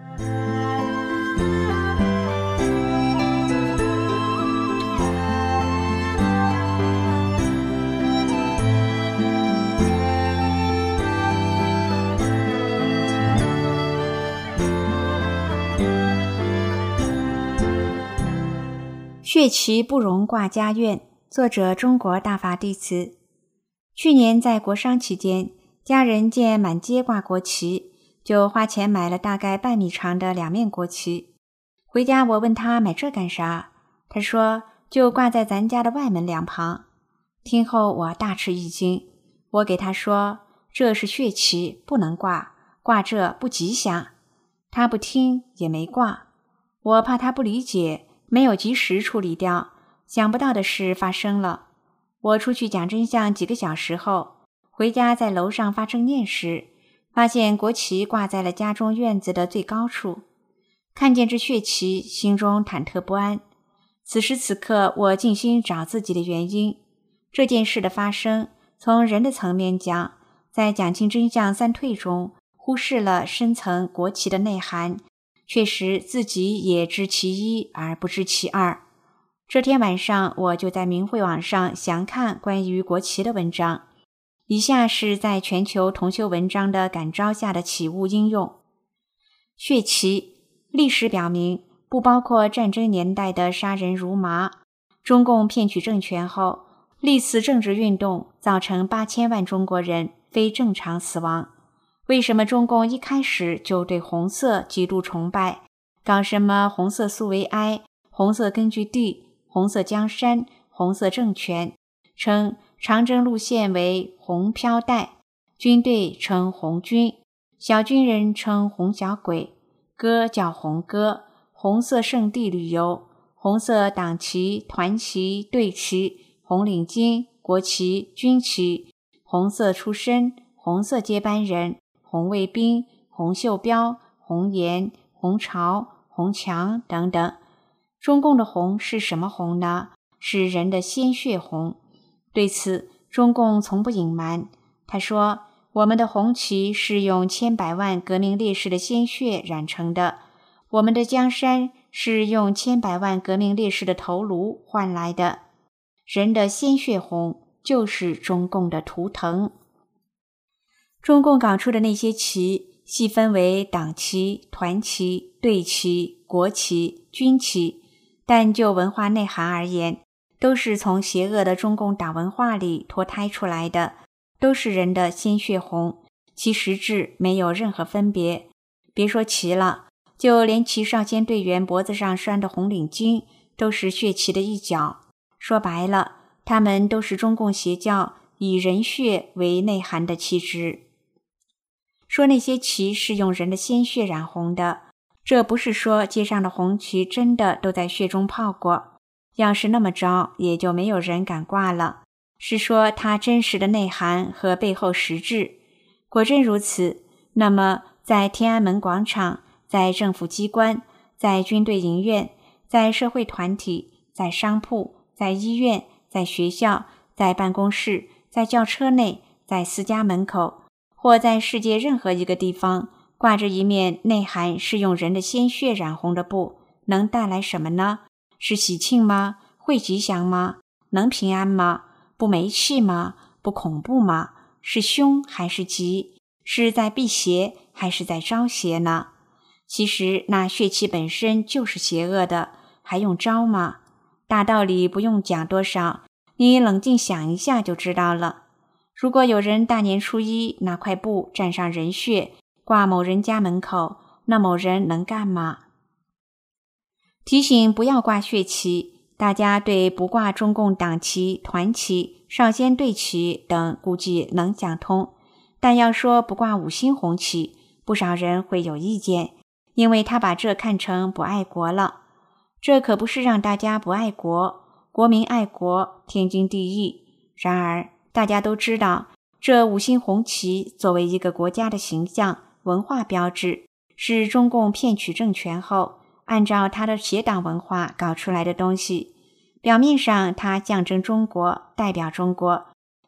血旗不容挂家院，作者中国大法弟子。去年在国殇期间，家人见满街挂国旗，就花钱买了大概半米长的两面国旗。回家我问他买这干啥，他说就挂在咱家的外门两旁。听后我大吃一惊，我给他说这是血旗，不能挂，挂这不吉祥。他不听也没挂，我怕他不理解，没有及时处理掉，想不到的事发生了。我出去讲真相几个小时后，回家在楼上发正念时，发现国旗挂在了家中院子的最高处。看见这血旗，心中忐忑不安。此时此刻，我静心找自己的原因。这件事的发生，从人的层面讲，在讲清真相三退中，忽视了深层国旗的内涵，确实自己也知其一而不知其二。这天晚上，我就在明慧网上详看关于国旗的文章。以下是在全球同修文章的感召下的起悟应用。血旗，历史表明，不包括战争年代的杀人如麻。中共骗取政权后，历次政治运动造成八千万中国人非正常死亡。为什么中共一开始就对红色极度崇拜，搞什么红色苏维埃、红色根据地、红色江山、红色政权，称长征路线为红飘带，军队称红军，小军人称红小鬼，歌叫红歌，红色圣地旅游，红色党旗、团旗、队旗、红领巾、国旗、军旗，红色出身、红色接班人、红卫兵、红袖标、红颜、红潮、红墙等等。中共的红是什么红呢？是人的鲜血红。对此，中共从不隐瞒。他说，我们的红旗是用千百万革命烈士的鲜血染成的，我们的江山是用千百万革命烈士的头颅换来的。人的鲜血红就是中共的图腾。中共搞出的那些旗，细分为党旗、团旗、队旗、国旗、军旗，但就文化内涵而言，都是从邪恶的中共党文化里脱胎出来的，都是人的鲜血红，其实质没有任何分别。别说旗了，就连旗少先队员脖子上拴的红领巾，都是血旗的一角。说白了，他们都是中共邪教以人血为内涵的旗帜。说那些旗是用人的鲜血染红的，这不是说街上的红旗真的都在血中泡过，要是那么着，也就没有人敢挂了。是说它真实的内涵和背后实质。果真如此，那么在天安门广场，在政府机关，在军队营院，在社会团体，在商铺，在医院，在学校，在办公室，在轿车内，在私家门口，或在世界任何一个地方，挂着一面内涵是用人的鲜血染红的布，能带来什么呢？是喜庆吗？会吉祥吗？能平安吗？不没气吗？不恐怖吗？是凶还是吉？是在避邪还是在招邪呢？其实那血气本身就是邪恶的，还用招吗？大道理不用讲多少，你冷静想一下就知道了。如果有人大年初一拿块布蘸上人血，挂某人家门口，那某人能干嘛？提醒不要挂血旗，大家对不挂中共党旗、团旗、少先队旗等估计能讲通，但要说不挂五星红旗，不少人会有意见，因为他把这看成不爱国了。这可不是让大家不爱国，国民爱国天经地义。然而大家都知道，这五星红旗作为一个国家的形象、文化标志，是中共骗取政权后按照他的邪党文化搞出来的东西。表面上它象征中国，代表中国，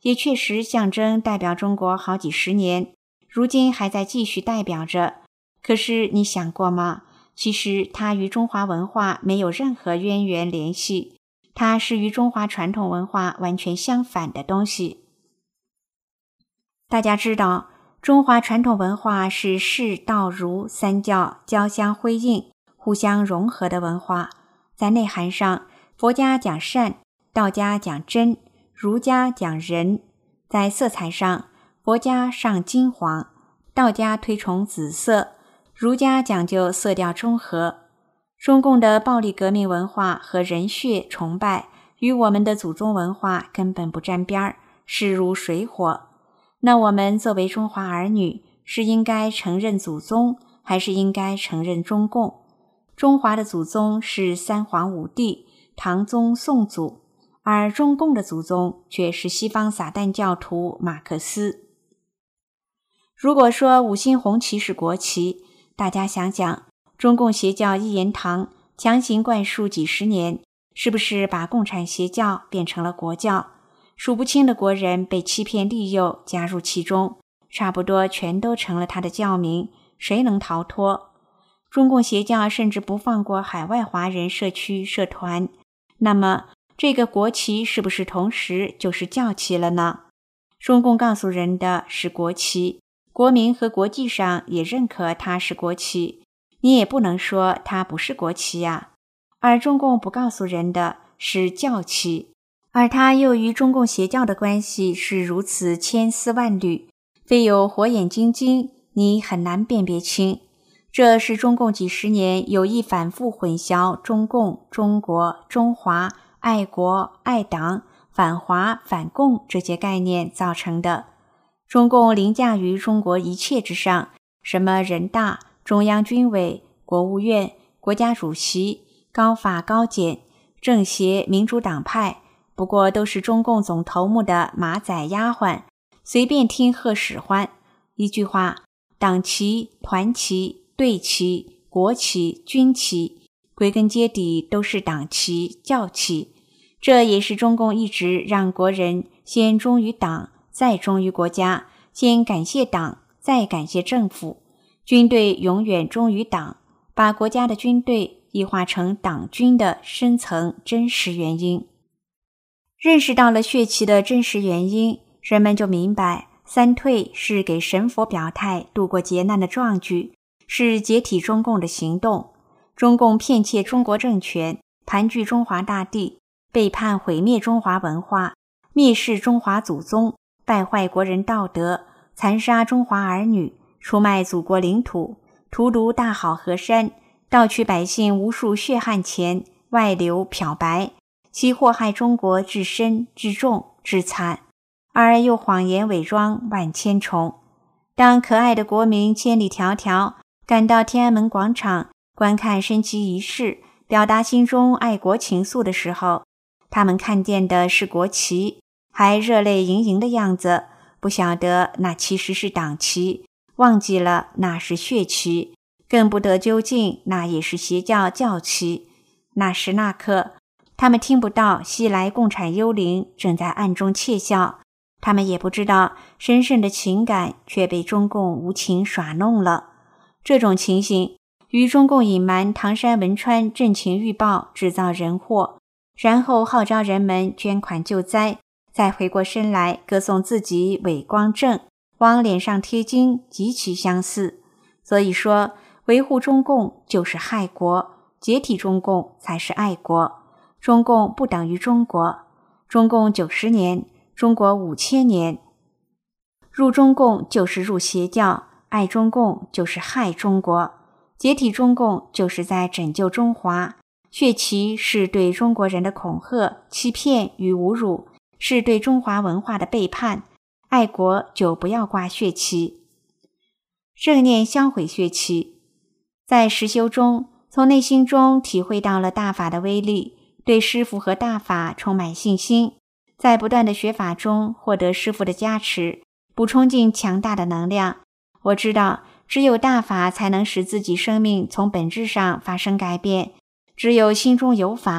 也确实象征代表中国好几十年，如今还在继续代表着。可是你想过吗？其实它与中华文化没有任何渊源联系，它是与中华传统文化完全相反的东西。大家知道，中华传统文化是释道儒三教交相辉映、互相融合的文化。在内涵上，佛家讲善，道家讲真，儒家讲仁。在色彩上，佛家上金黄，道家推崇紫色，儒家讲究色调中和。中共的暴力革命文化和人血崇拜与我们的祖宗文化根本不沾边儿，势如水火。那我们作为中华儿女，是应该承认祖宗，还是应该承认中共？中华的祖宗是三皇五帝、唐宗宋祖，而中共的祖宗却是西方撒旦教徒马克思。如果说五星红旗是国旗，大家想想，中共邪教一言堂强行灌输几十年，是不是把共产邪教变成了国教？数不清的国人被欺骗利诱加入其中，差不多全都成了他的教民，谁能逃脱？中共邪教甚至不放过海外华人社区社团，那么这个国旗是不是同时就是教旗了呢？中共告诉人的是国旗，国民和国际上也认可它是国旗，你也不能说它不是国旗呀。而中共不告诉人的是教旗，而它又与中共邪教的关系是如此千丝万缕，非有火眼金睛，你很难辨别清。这是中共几十年有意反复混淆中共、中国、中华、爱国、爱党、反华、反共这些概念造成的。中共凌驾于中国一切之上，什么人大、中央军委、国务院、国家主席、高法高检、政协民主党派，不过都是中共总头目的马仔丫鬟，随便听喝使唤。一句话，党旗、团旗、队旗、国旗、军旗，归根结底都是党旗、教旗。这也是中共一直让国人先忠于党，再忠于国家，先感谢党，再感谢政府。军队永远忠于党，把国家的军队异化成党军的深层真实原因。认识到了血旗的真实原因，人们就明白三退是给神佛表态度过劫难的壮举，是解体中共的行动。中共骗窃中国政权，盘踞中华大地，背叛毁灭中华文化，蔑视中华祖宗，败坏国人道德，残杀中华儿女，出卖祖国领土，荼毒大好河山，盗取百姓无数血汗钱，外流漂白，其祸害中国至深至重至惨，而又谎言伪装万千重。当可爱的国民千里迢迢赶到天安门广场观看升旗仪式，表达心中爱国情愫的时候，他们看见的是国旗，还热泪盈盈的样子，不晓得那其实是党旗，忘记了那是血旗，更不得究竟那也是邪教教旗。那时那刻，他们听不到西来共产幽灵正在暗中窃笑，他们也不知道神圣的情感却被中共无情耍弄了。这种情形与中共隐瞒唐山汶川震情预报制造人祸，然后号召人们捐款救灾，再回过身来歌颂自己伟光正，往脸上贴金，极其相似。所以说，维护中共就是害国，解体中共才是爱国。中共不等于中国，中共九十年，中国五千年。入中共就是入邪教，爱中共就是害中国，解体中共就是在拯救中华。血旗是对中国人的恐吓、欺骗与侮辱，是对中华文化的背叛。爱国就不要挂血旗。正念销毁血旗。在实修中，从内心中体会到了大法的威力，对师父和大法充满信心，在不断的学法中获得师父的加持，补充进强大的能量。我知道，只有大法才能使自己生命从本质上发生改变，只有心中有法，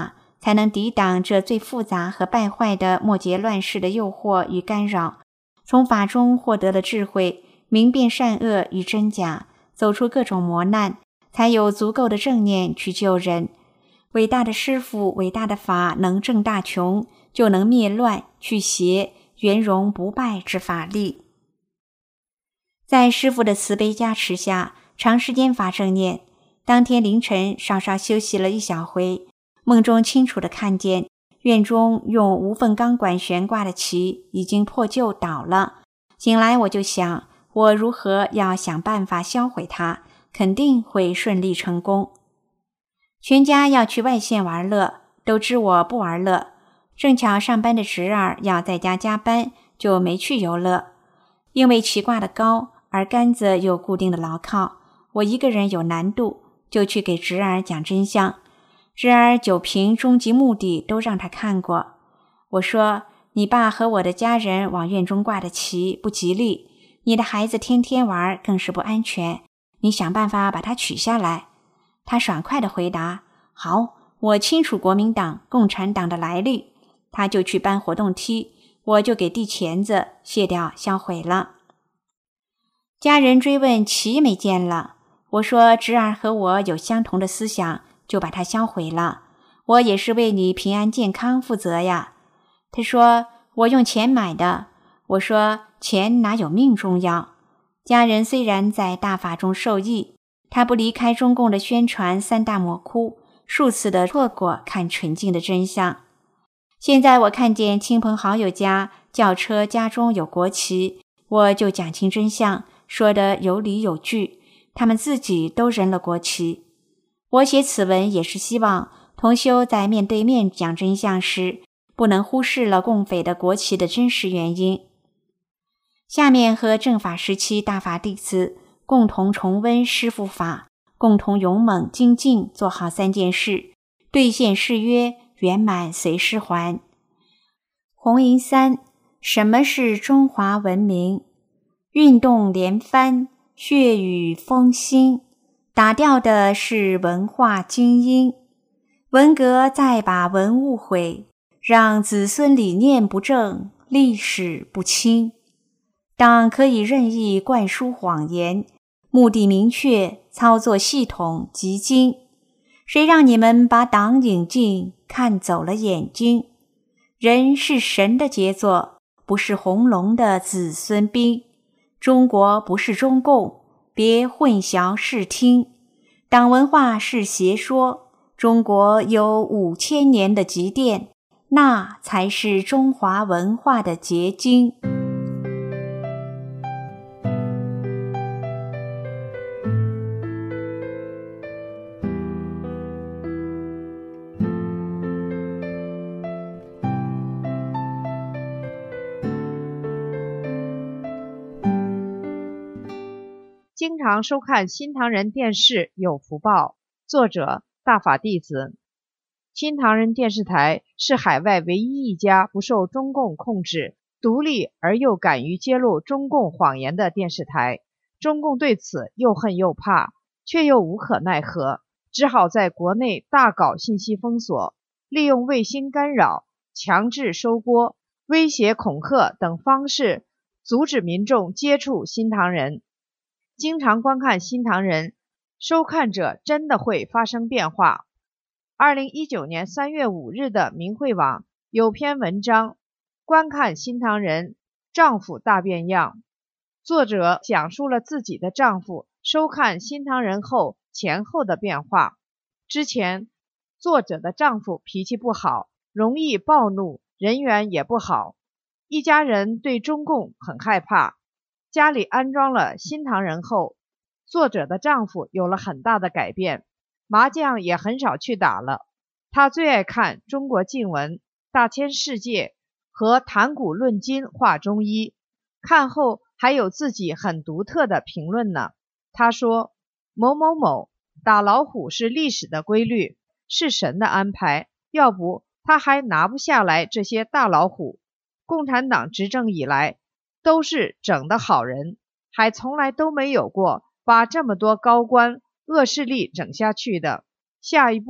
才能抵挡这最复杂和败坏的末节乱世的诱惑与干扰，从法中获得了智慧，明辨善恶与真假，走出各种磨难，才有足够的正念去救人。伟大的师父，伟大的法能正大穷，就能灭乱去邪，圆融不败之法力。在师父的慈悲加持下，长时间发正念，当天凌晨稍稍休息了一小回，梦中清楚地看见院中用无缝钢管悬挂的旗已经破旧倒了。醒来我就想，我如何要想办法销毁它，肯定会顺利成功。全家要去外县玩乐，都知我不玩乐，正巧上班的侄儿要在家加班，就没去游乐。因为旗挂得高，而杆子又固定的牢靠，我一个人有难度，就去给侄儿讲真相。侄儿酒瓶终极目的都让他看过。我说，你爸和我的家人往院中挂的旗不吉利，你的孩子天天玩更是不安全，你想办法把它取下来。他爽快地回答，好，我清楚国民党、共产党的来历。他就去搬活动梯，我就给递钳子，卸掉销毁了。家人追问旗没见了，我说侄儿和我有相同的思想，就把它销毁了。我也是为你平安健康负责呀。他说，我用钱买的。我说，钱哪有命重要？家人虽然在大法中受益，他不离开中共的宣传三大魔窟，数次的错过看纯净的真相。现在我看见亲朋好友家轿车家中有国旗，我就讲清真相，说得有理有据，他们自己都扔了国旗。我写此文也是希望同修在面对面讲真相时，不能忽视了共匪的国旗的真实原因。下面和正法时期大法弟子共同重温师父法，共同勇猛精进，做好三件事，兑现誓约，圆满随师还。红银三，什么是中华文明？运动连番，血雨风兴，打掉的是文化精英。文革再把文物毁，让子孙理念不正，历史不清。党可以任意灌输谎言，目的明确，操作系统极精。谁让你们把党引进，看走了眼睛？人是神的杰作，不是红龙的子孙兵。中国不是中共，别混淆视听。党文化是邪说，中国有五千年的积淀，那才是中华文化的结晶。 经常收看新唐人电视有福报。作者大法弟子。新唐人电视台是海外唯一一家不受中共控制、独立而又敢于揭露中共谎言的电视台。中共对此又恨又怕，却又无可奈何，只好在国内大搞信息封锁，利用卫星干扰、强制收播、威胁恐吓等方式，阻止民众接触新唐人。经常观看新唐人，收看者真的会发生变化。二零一九年三月五日的明慧网有篇文章，观看新唐人，丈夫大变样。作者讲述了自己的丈夫收看新唐人后前后的变化。之前，作者的丈夫脾气不好，容易暴怒，人缘也不好，一家人对中共很害怕。家里安装了新唐人后，作者的丈夫有了很大的改变，麻将也很少去打了。他最爱看中国静文、大千世界和谈古论今话中医，看后还有自己很独特的评论呢。他说，某某某打老虎是历史的规律，是神的安排，要不他还拿不下来这些大老虎。共产党执政以来都是整的好人，还从来都没有过把这么多高官恶势力整下去的。下一步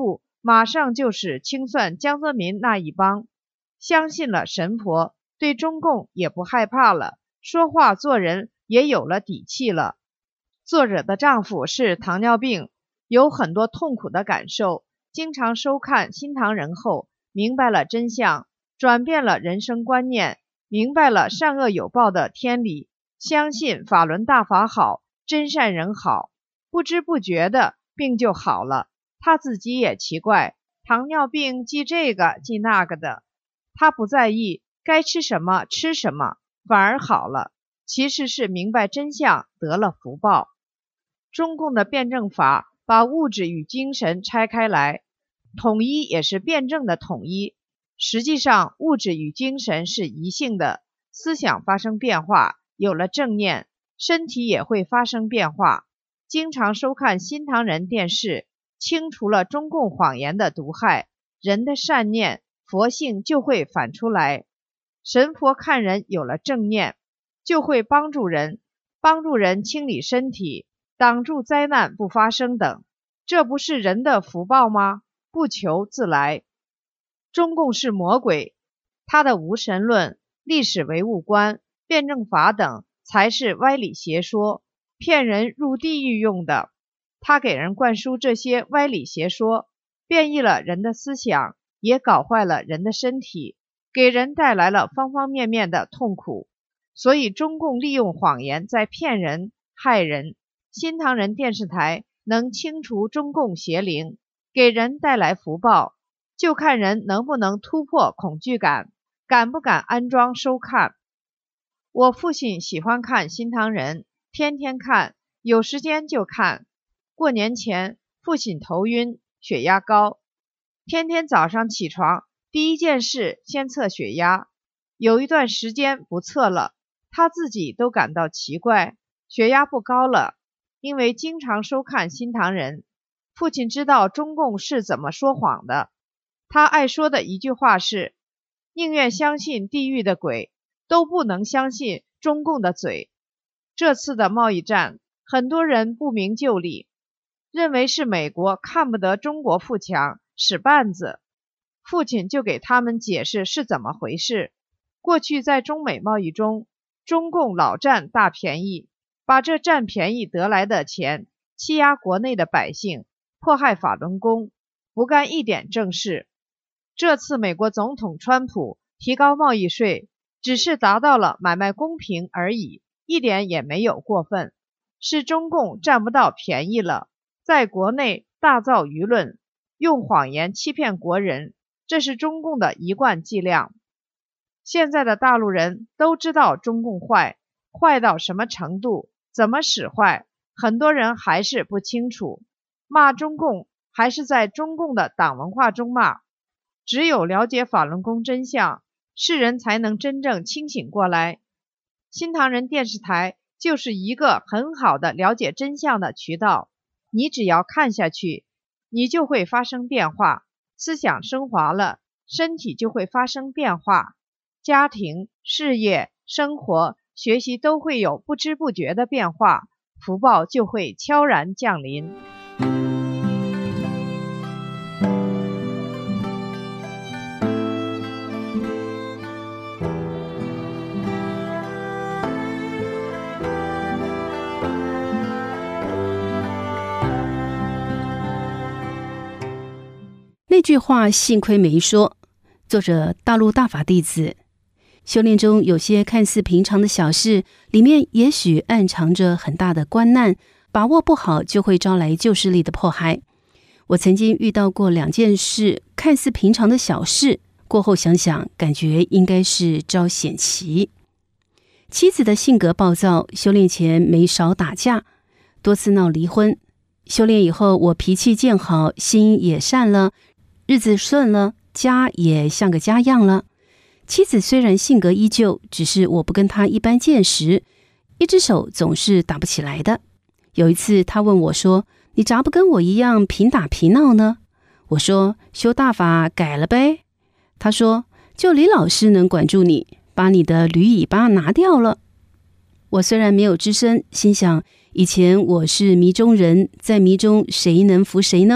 马上就使清算江泽民那一帮，相信了神婆，对中共也不害怕了，说话做人也有了底气了。作者的丈夫是糖尿病，有很多痛苦的感受，经常收看《新唐人》后，明白了真相，转变了人生观念，明白了善恶有报的天理，相信法轮大法好，真善人好，不知不觉的病就好了。他自己也奇怪，糖尿病记这个记那个的，他不在意，该吃什么吃什么，反而好了。其实是明白真相，得了福报。中共的辩证法把物质与精神拆开来，统一也是辩证的统一。实际上物质与精神是一性的，思想发生变化，有了正念，身体也会发生变化。经常收看新唐人电视，清除了中共谎言的毒害，人的善念佛性就会反出来。神佛看人有了正念，就会帮助人，帮助人清理身体，挡住灾难不发生等，这不是人的福报吗？不求自来。中共是魔鬼，他的无神论、历史唯物观、辩证法等才是歪理邪说，骗人入地狱用的。他给人灌输这些歪理邪说，变异了人的思想，也搞坏了人的身体，给人带来了方方面面的痛苦。所以中共利用谎言在骗人害人。新唐人电视台能清除中共邪灵，给人带来福报，就看人能不能突破恐惧感，敢不敢安装收看。我父亲喜欢看新唐人，天天看，有时间就看。过年前父亲头晕，血压高，天天早上起床第一件事先测血压，有一段时间不测了，他自己都感到奇怪，血压不高了。因为经常收看新唐人，父亲知道中共是怎么说谎的。他爱说的一句话是，宁愿相信地狱的鬼，都不能相信中共的嘴。这次的贸易战，很多人不明就里，认为是美国看不得中国富强，使绊子。父亲就给他们解释是怎么回事。过去在中美贸易中，中共老占大便宜，把这占便宜得来的钱欺压国内的百姓，迫害法轮功，不干一点正事。这次美国总统川普提高贸易税，只是达到了买卖公平而已，一点也没有过分。是中共占不到便宜了，在国内大造舆论，用谎言欺骗国人，这是中共的一贯伎俩。现在的大陆人都知道中共坏，坏到什么程度，怎么使坏，很多人还是不清楚。骂中共还是在中共的党文化中骂。只有了解法轮功真相，世人才能真正清醒过来。新唐人电视台就是一个很好的了解真相的渠道，你只要看下去，你就会发生变化，思想升华了，身体就会发生变化，家庭、事业、生活、学习都会有不知不觉的变化，福报就会悄然降临。 那句话幸亏没说。作者大陆大法弟子，修炼中有些看似平常的小事，里面也许暗藏着很大的关难，把握不好就会招来旧势力的迫害。我曾经遇到过两件事，看似平常的小事，过后想想，感觉应该是招险棋。妻子的性格暴躁，修炼前没少打架，多次闹离婚。修炼以后，我脾气渐好，心也善了，日子顺了，家也像个家样了。妻子虽然性格依旧，只是我不跟她一般见识，一只手总是打不起来的。有一次她问我说，你咋不跟我一样平打平闹呢？我说，修大法改了呗。她说，就李老师能管住你，把你的驴尾巴拿掉了。我虽然没有吱声，心想以前我是迷中人，在迷中谁能服谁呢？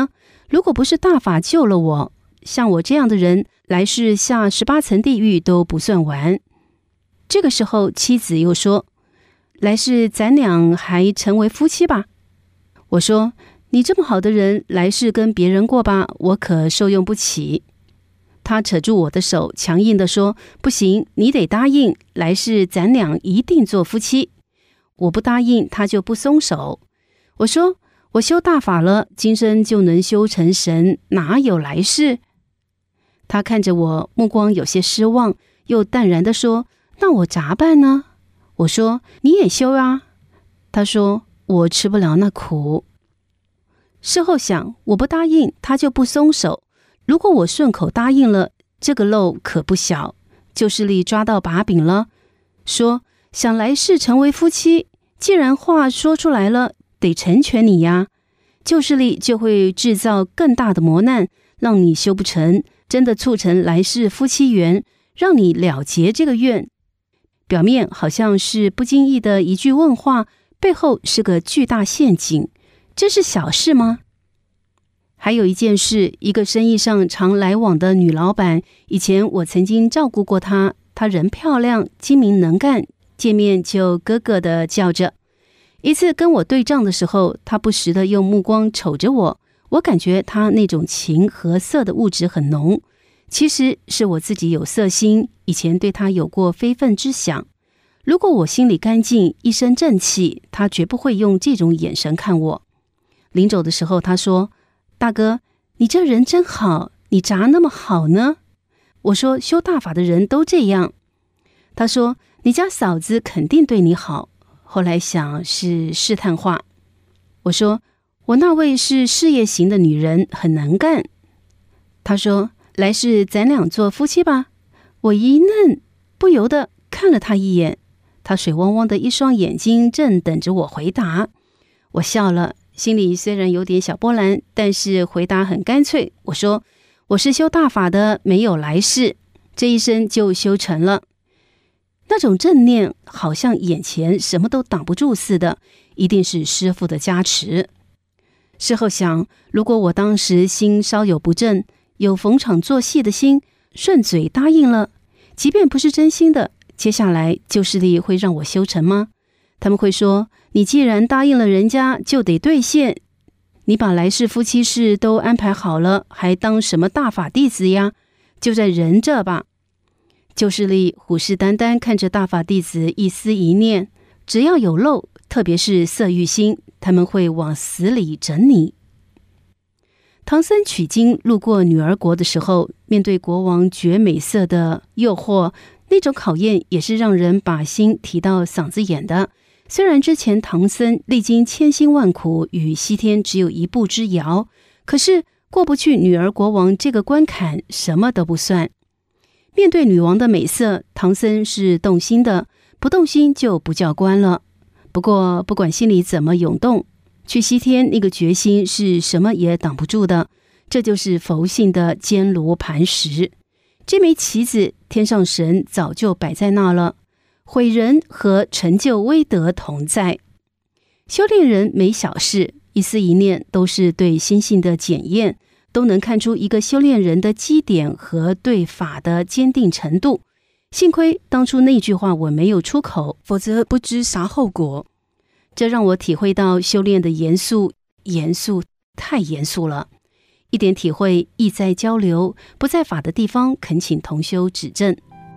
如果不是大法救了我，像我这样的人，来世下十八层地狱都不算完。这个时候，妻子又说：“来世咱俩还成为夫妻吧。”我说：“你这么好的人，来世跟别人过吧，我可受用不起。”他扯住我的手，强硬地说：“不行，你得答应，来世咱俩一定做夫妻。”我不答应，他就不松手。我说：“我修大法了，今生就能修成神，哪有来世？”他看着我，目光有些失望，又淡然地说：“那我咋办呢？”我说：“你也修啊。”他说：“我吃不了那苦。”事后想，我不答应，他就不松手。如果我顺口答应了，这个漏可不小，旧势力抓到把柄了，说想来世成为夫妻，既然话说出来了，得成全你呀。旧势力就会制造更大的磨难，让你修不成，真的促成来世夫妻缘，让你了结这个愿。表面好像是不经意的一句问话，背后是个巨大陷阱，这是小事吗？还有一件事，一个生意上常来往的女老板，以前我曾经照顾过她，她人漂亮，精明能干，见面就咯咯的叫着。一次跟我对账的时候，她不时的用目光瞅着我，我感觉她那种情和色的物质很浓，其实是我自己有色心，以前对她有过非分之想。如果我心里干净，一身正气，她绝不会用这种眼神看我。临走的时候，她说：“大哥，你这人真好，你咋那么好呢？”我说：“修大法的人都这样。”他说：“你家嫂子肯定对你好。”后来想是试探话。我说：“我那位是事业型的女人，很能干。”他说：“来世咱俩做夫妻吧。”我一愣，不由得看了他一眼，他水汪汪的一双眼睛正等着我回答。我笑了，心里虽然有点小波澜，但是回答很干脆。我说：“我是修大法的，没有来世，这一生就修成了。”那种正念好像眼前什么都挡不住似的，一定是师父的加持。事后想，如果我当时心稍有不正，有逢场作戏的心，顺嘴答应了，即便不是真心的，接下来旧势力会让我修成吗？他们会说：“你既然答应了人家，就得兑现。你把来世夫妻事都安排好了，还当什么大法弟子呀？就在人这吧。”旧势力虎视眈眈看着大法弟子一思一念，只要有漏，特别是色欲心，他们会往死里整你。唐僧取经路过女儿国的时候，面对国王绝美色的诱惑，那种考验也是让人把心提到嗓子眼的。虽然之前唐僧历经千辛万苦，与西天只有一步之遥，可是过不去女儿国王这个关卡，什么都不算。面对女王的美色，唐僧是动心的，不动心就不叫关了。不过不管心里怎么涌动，去西天那个决心是什么也挡不住的，这就是佛性的坚如磐石。这枚棋子，天上神早就摆在那了，毁人和成就威德同在。修炼人没小事，一思一念都是对心性的检验，都能看出一个修炼人的基点和对法的坚定程度。幸亏当初那句话我没有出口，否则不知啥后果。这让我体会到修炼的严肃，严肃，太严肃了。一点体会，意在交流，不在法的地方，恳请同修指正。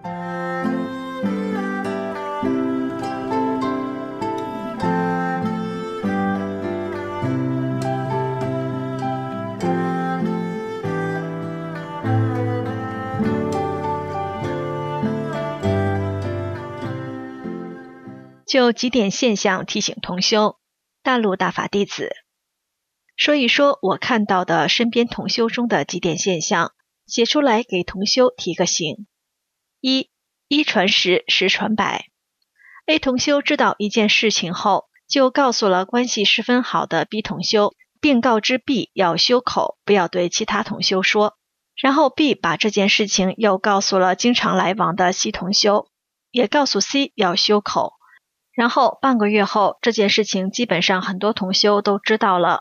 就几点现象提醒同修，大陆大法弟子说一说我看到的身边同修中的几点现象，写出来给同修提个醒。一，一传十，十传百。A 同修知道一件事情后，就告诉了关系十分好的 B 同修，并告知 B 要修口，不要对其他同修说。然后 B 把这件事情又告诉了经常来往的 C 同修，也告诉 C 要修口。然后半个月后，这件事情基本上很多同修都知道了。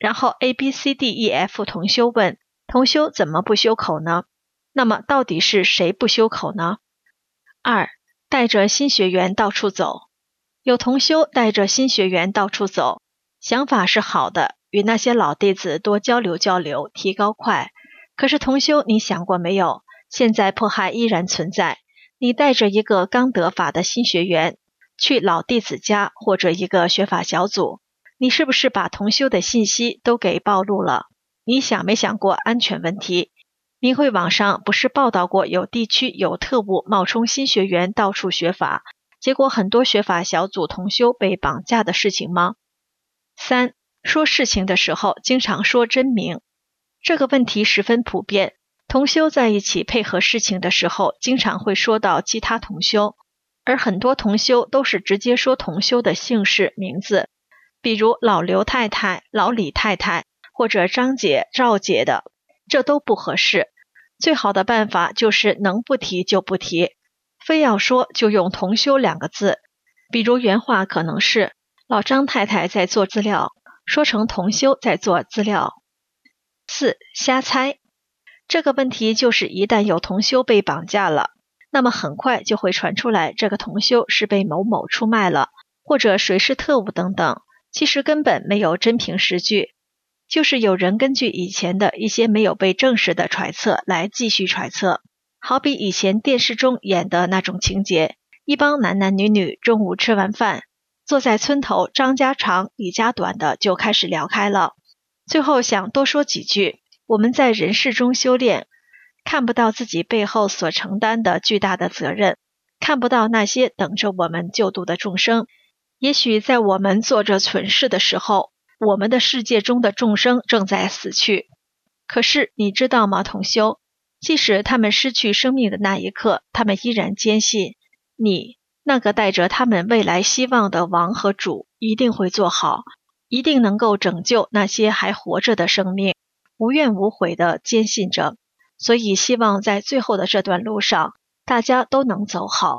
然后 A B C D E F 同修问，同修怎么不修口呢？那么到底是谁不修口呢？二，带着新学员到处走。有同修带着新学员到处走，想法是好的，与那些老弟子多交流交流，提高快。可是同修，你想过没有，现在迫害依然存在，你带着一个刚得法的新学员去老弟子家或者一个学法小组，你是不是把同修的信息都给暴露了？你想没想过安全问题？明慧网上不是报道过有地区有特务冒充新学员到处学法，结果很多学法小组同修被绑架的事情吗？三，说事情的时候经常说真名，这个问题十分普遍。同修在一起配合事情的时候，经常会说到其他同修，而很多同修都是直接说同修的姓氏名字，比如老刘太太、老李太太或者张姐、赵姐的，这都不合适。最好的办法就是能不提就不提，非要说就用同修两个字，比如原话可能是老张太太在做资料，说成同修在做资料。四，瞎猜。这个问题就是一旦有同修被绑架了，那么很快就会传出来这个同修是被某某出卖了，或者谁是特务等等，其实根本没有真凭实据，就是有人根据以前的一些没有被证实的揣测来继续揣测。好比以前电视中演的那种情节，一帮男男女女中午吃完饭，坐在村头张家长李家短的就开始聊开了，最后想多说几句，我们在人世中修炼，看不到自己背后所承担的巨大的责任，看不到那些等着我们救度的众生。也许在我们做着蠢事的时候，我们的世界中的众生正在死去。可是你知道吗，同修，即使他们失去生命的那一刻，他们依然坚信你那个带着他们未来希望的王和主一定会做好，一定能够拯救那些还活着的生命，无怨无悔地坚信着。所以希望在最后的这段路上，大家都能走好。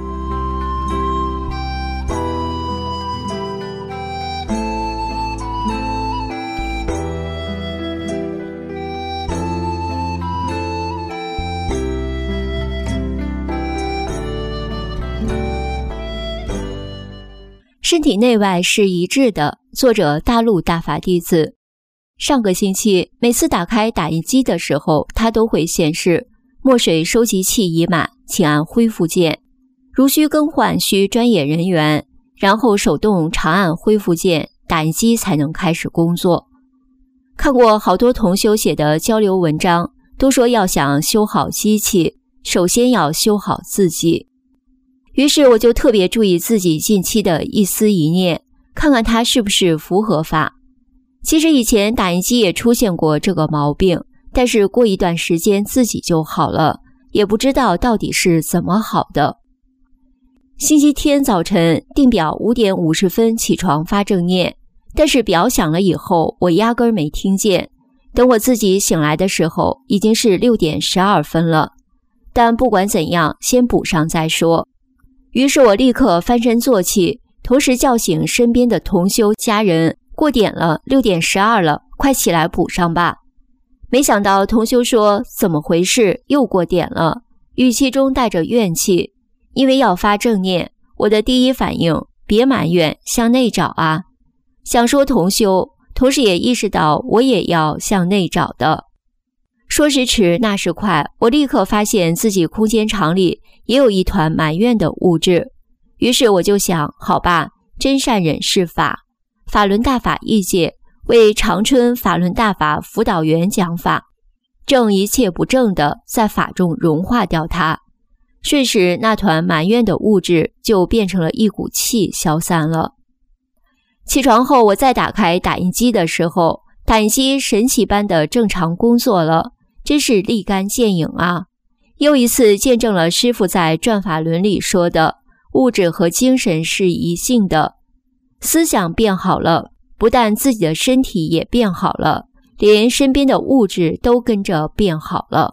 身体内外是一致的。作者大陆大法弟子。上个星期每次打开打印机的时候，它都会显示墨水收集器已满，请按恢复键。如需更换需专业人员，然后手动长按恢复键，打印机才能开始工作。看过好多同修写的交流文章，都说要想修好机器，首先要修好自己。于是我就特别注意自己近期的一思一念，看看它是不是符合法。其实以前打印机也出现过这个毛病，但是过一段时间自己就好了，也不知道到底是怎么好的。星期天早晨定表五点五十分起床发正念，但是表响了以后我压根儿没听见，等我自己醒来的时候已经是六点十二分了。但不管怎样，先补上再说。于是我立刻翻身坐起，同时叫醒身边的同修家人，过点了，六点十二了，快起来补上吧。没想到同修说怎么回事，又过点了，语气中带着怨气。因为要发正念，我的第一反应别埋怨，向内找啊。想说同修，同时也意识到我也要向内找的。说时迟那时快，我立刻发现自己空间场里也有一团埋怨的物质。于是我就想，好吧，真善忍是法，法轮大法义界为长春法轮大法辅导员讲法，正一切不正的在法中融化掉它，瞬时那团埋怨的物质就变成了一股气消散了。起床后我再打开打印机的时候，打印机神奇般的正常工作了，真是立竿见影啊！又一次见证了师父在转法轮里说的物质和精神是一性的。思想变好了，不但自己的身体也变好了，连身边的物质都跟着变好了。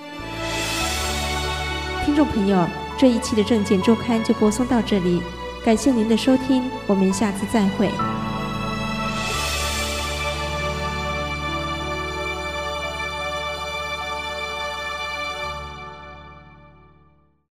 听众朋友，这一期的正见周刊就播送到这里，感谢您的收听，我们下次再会。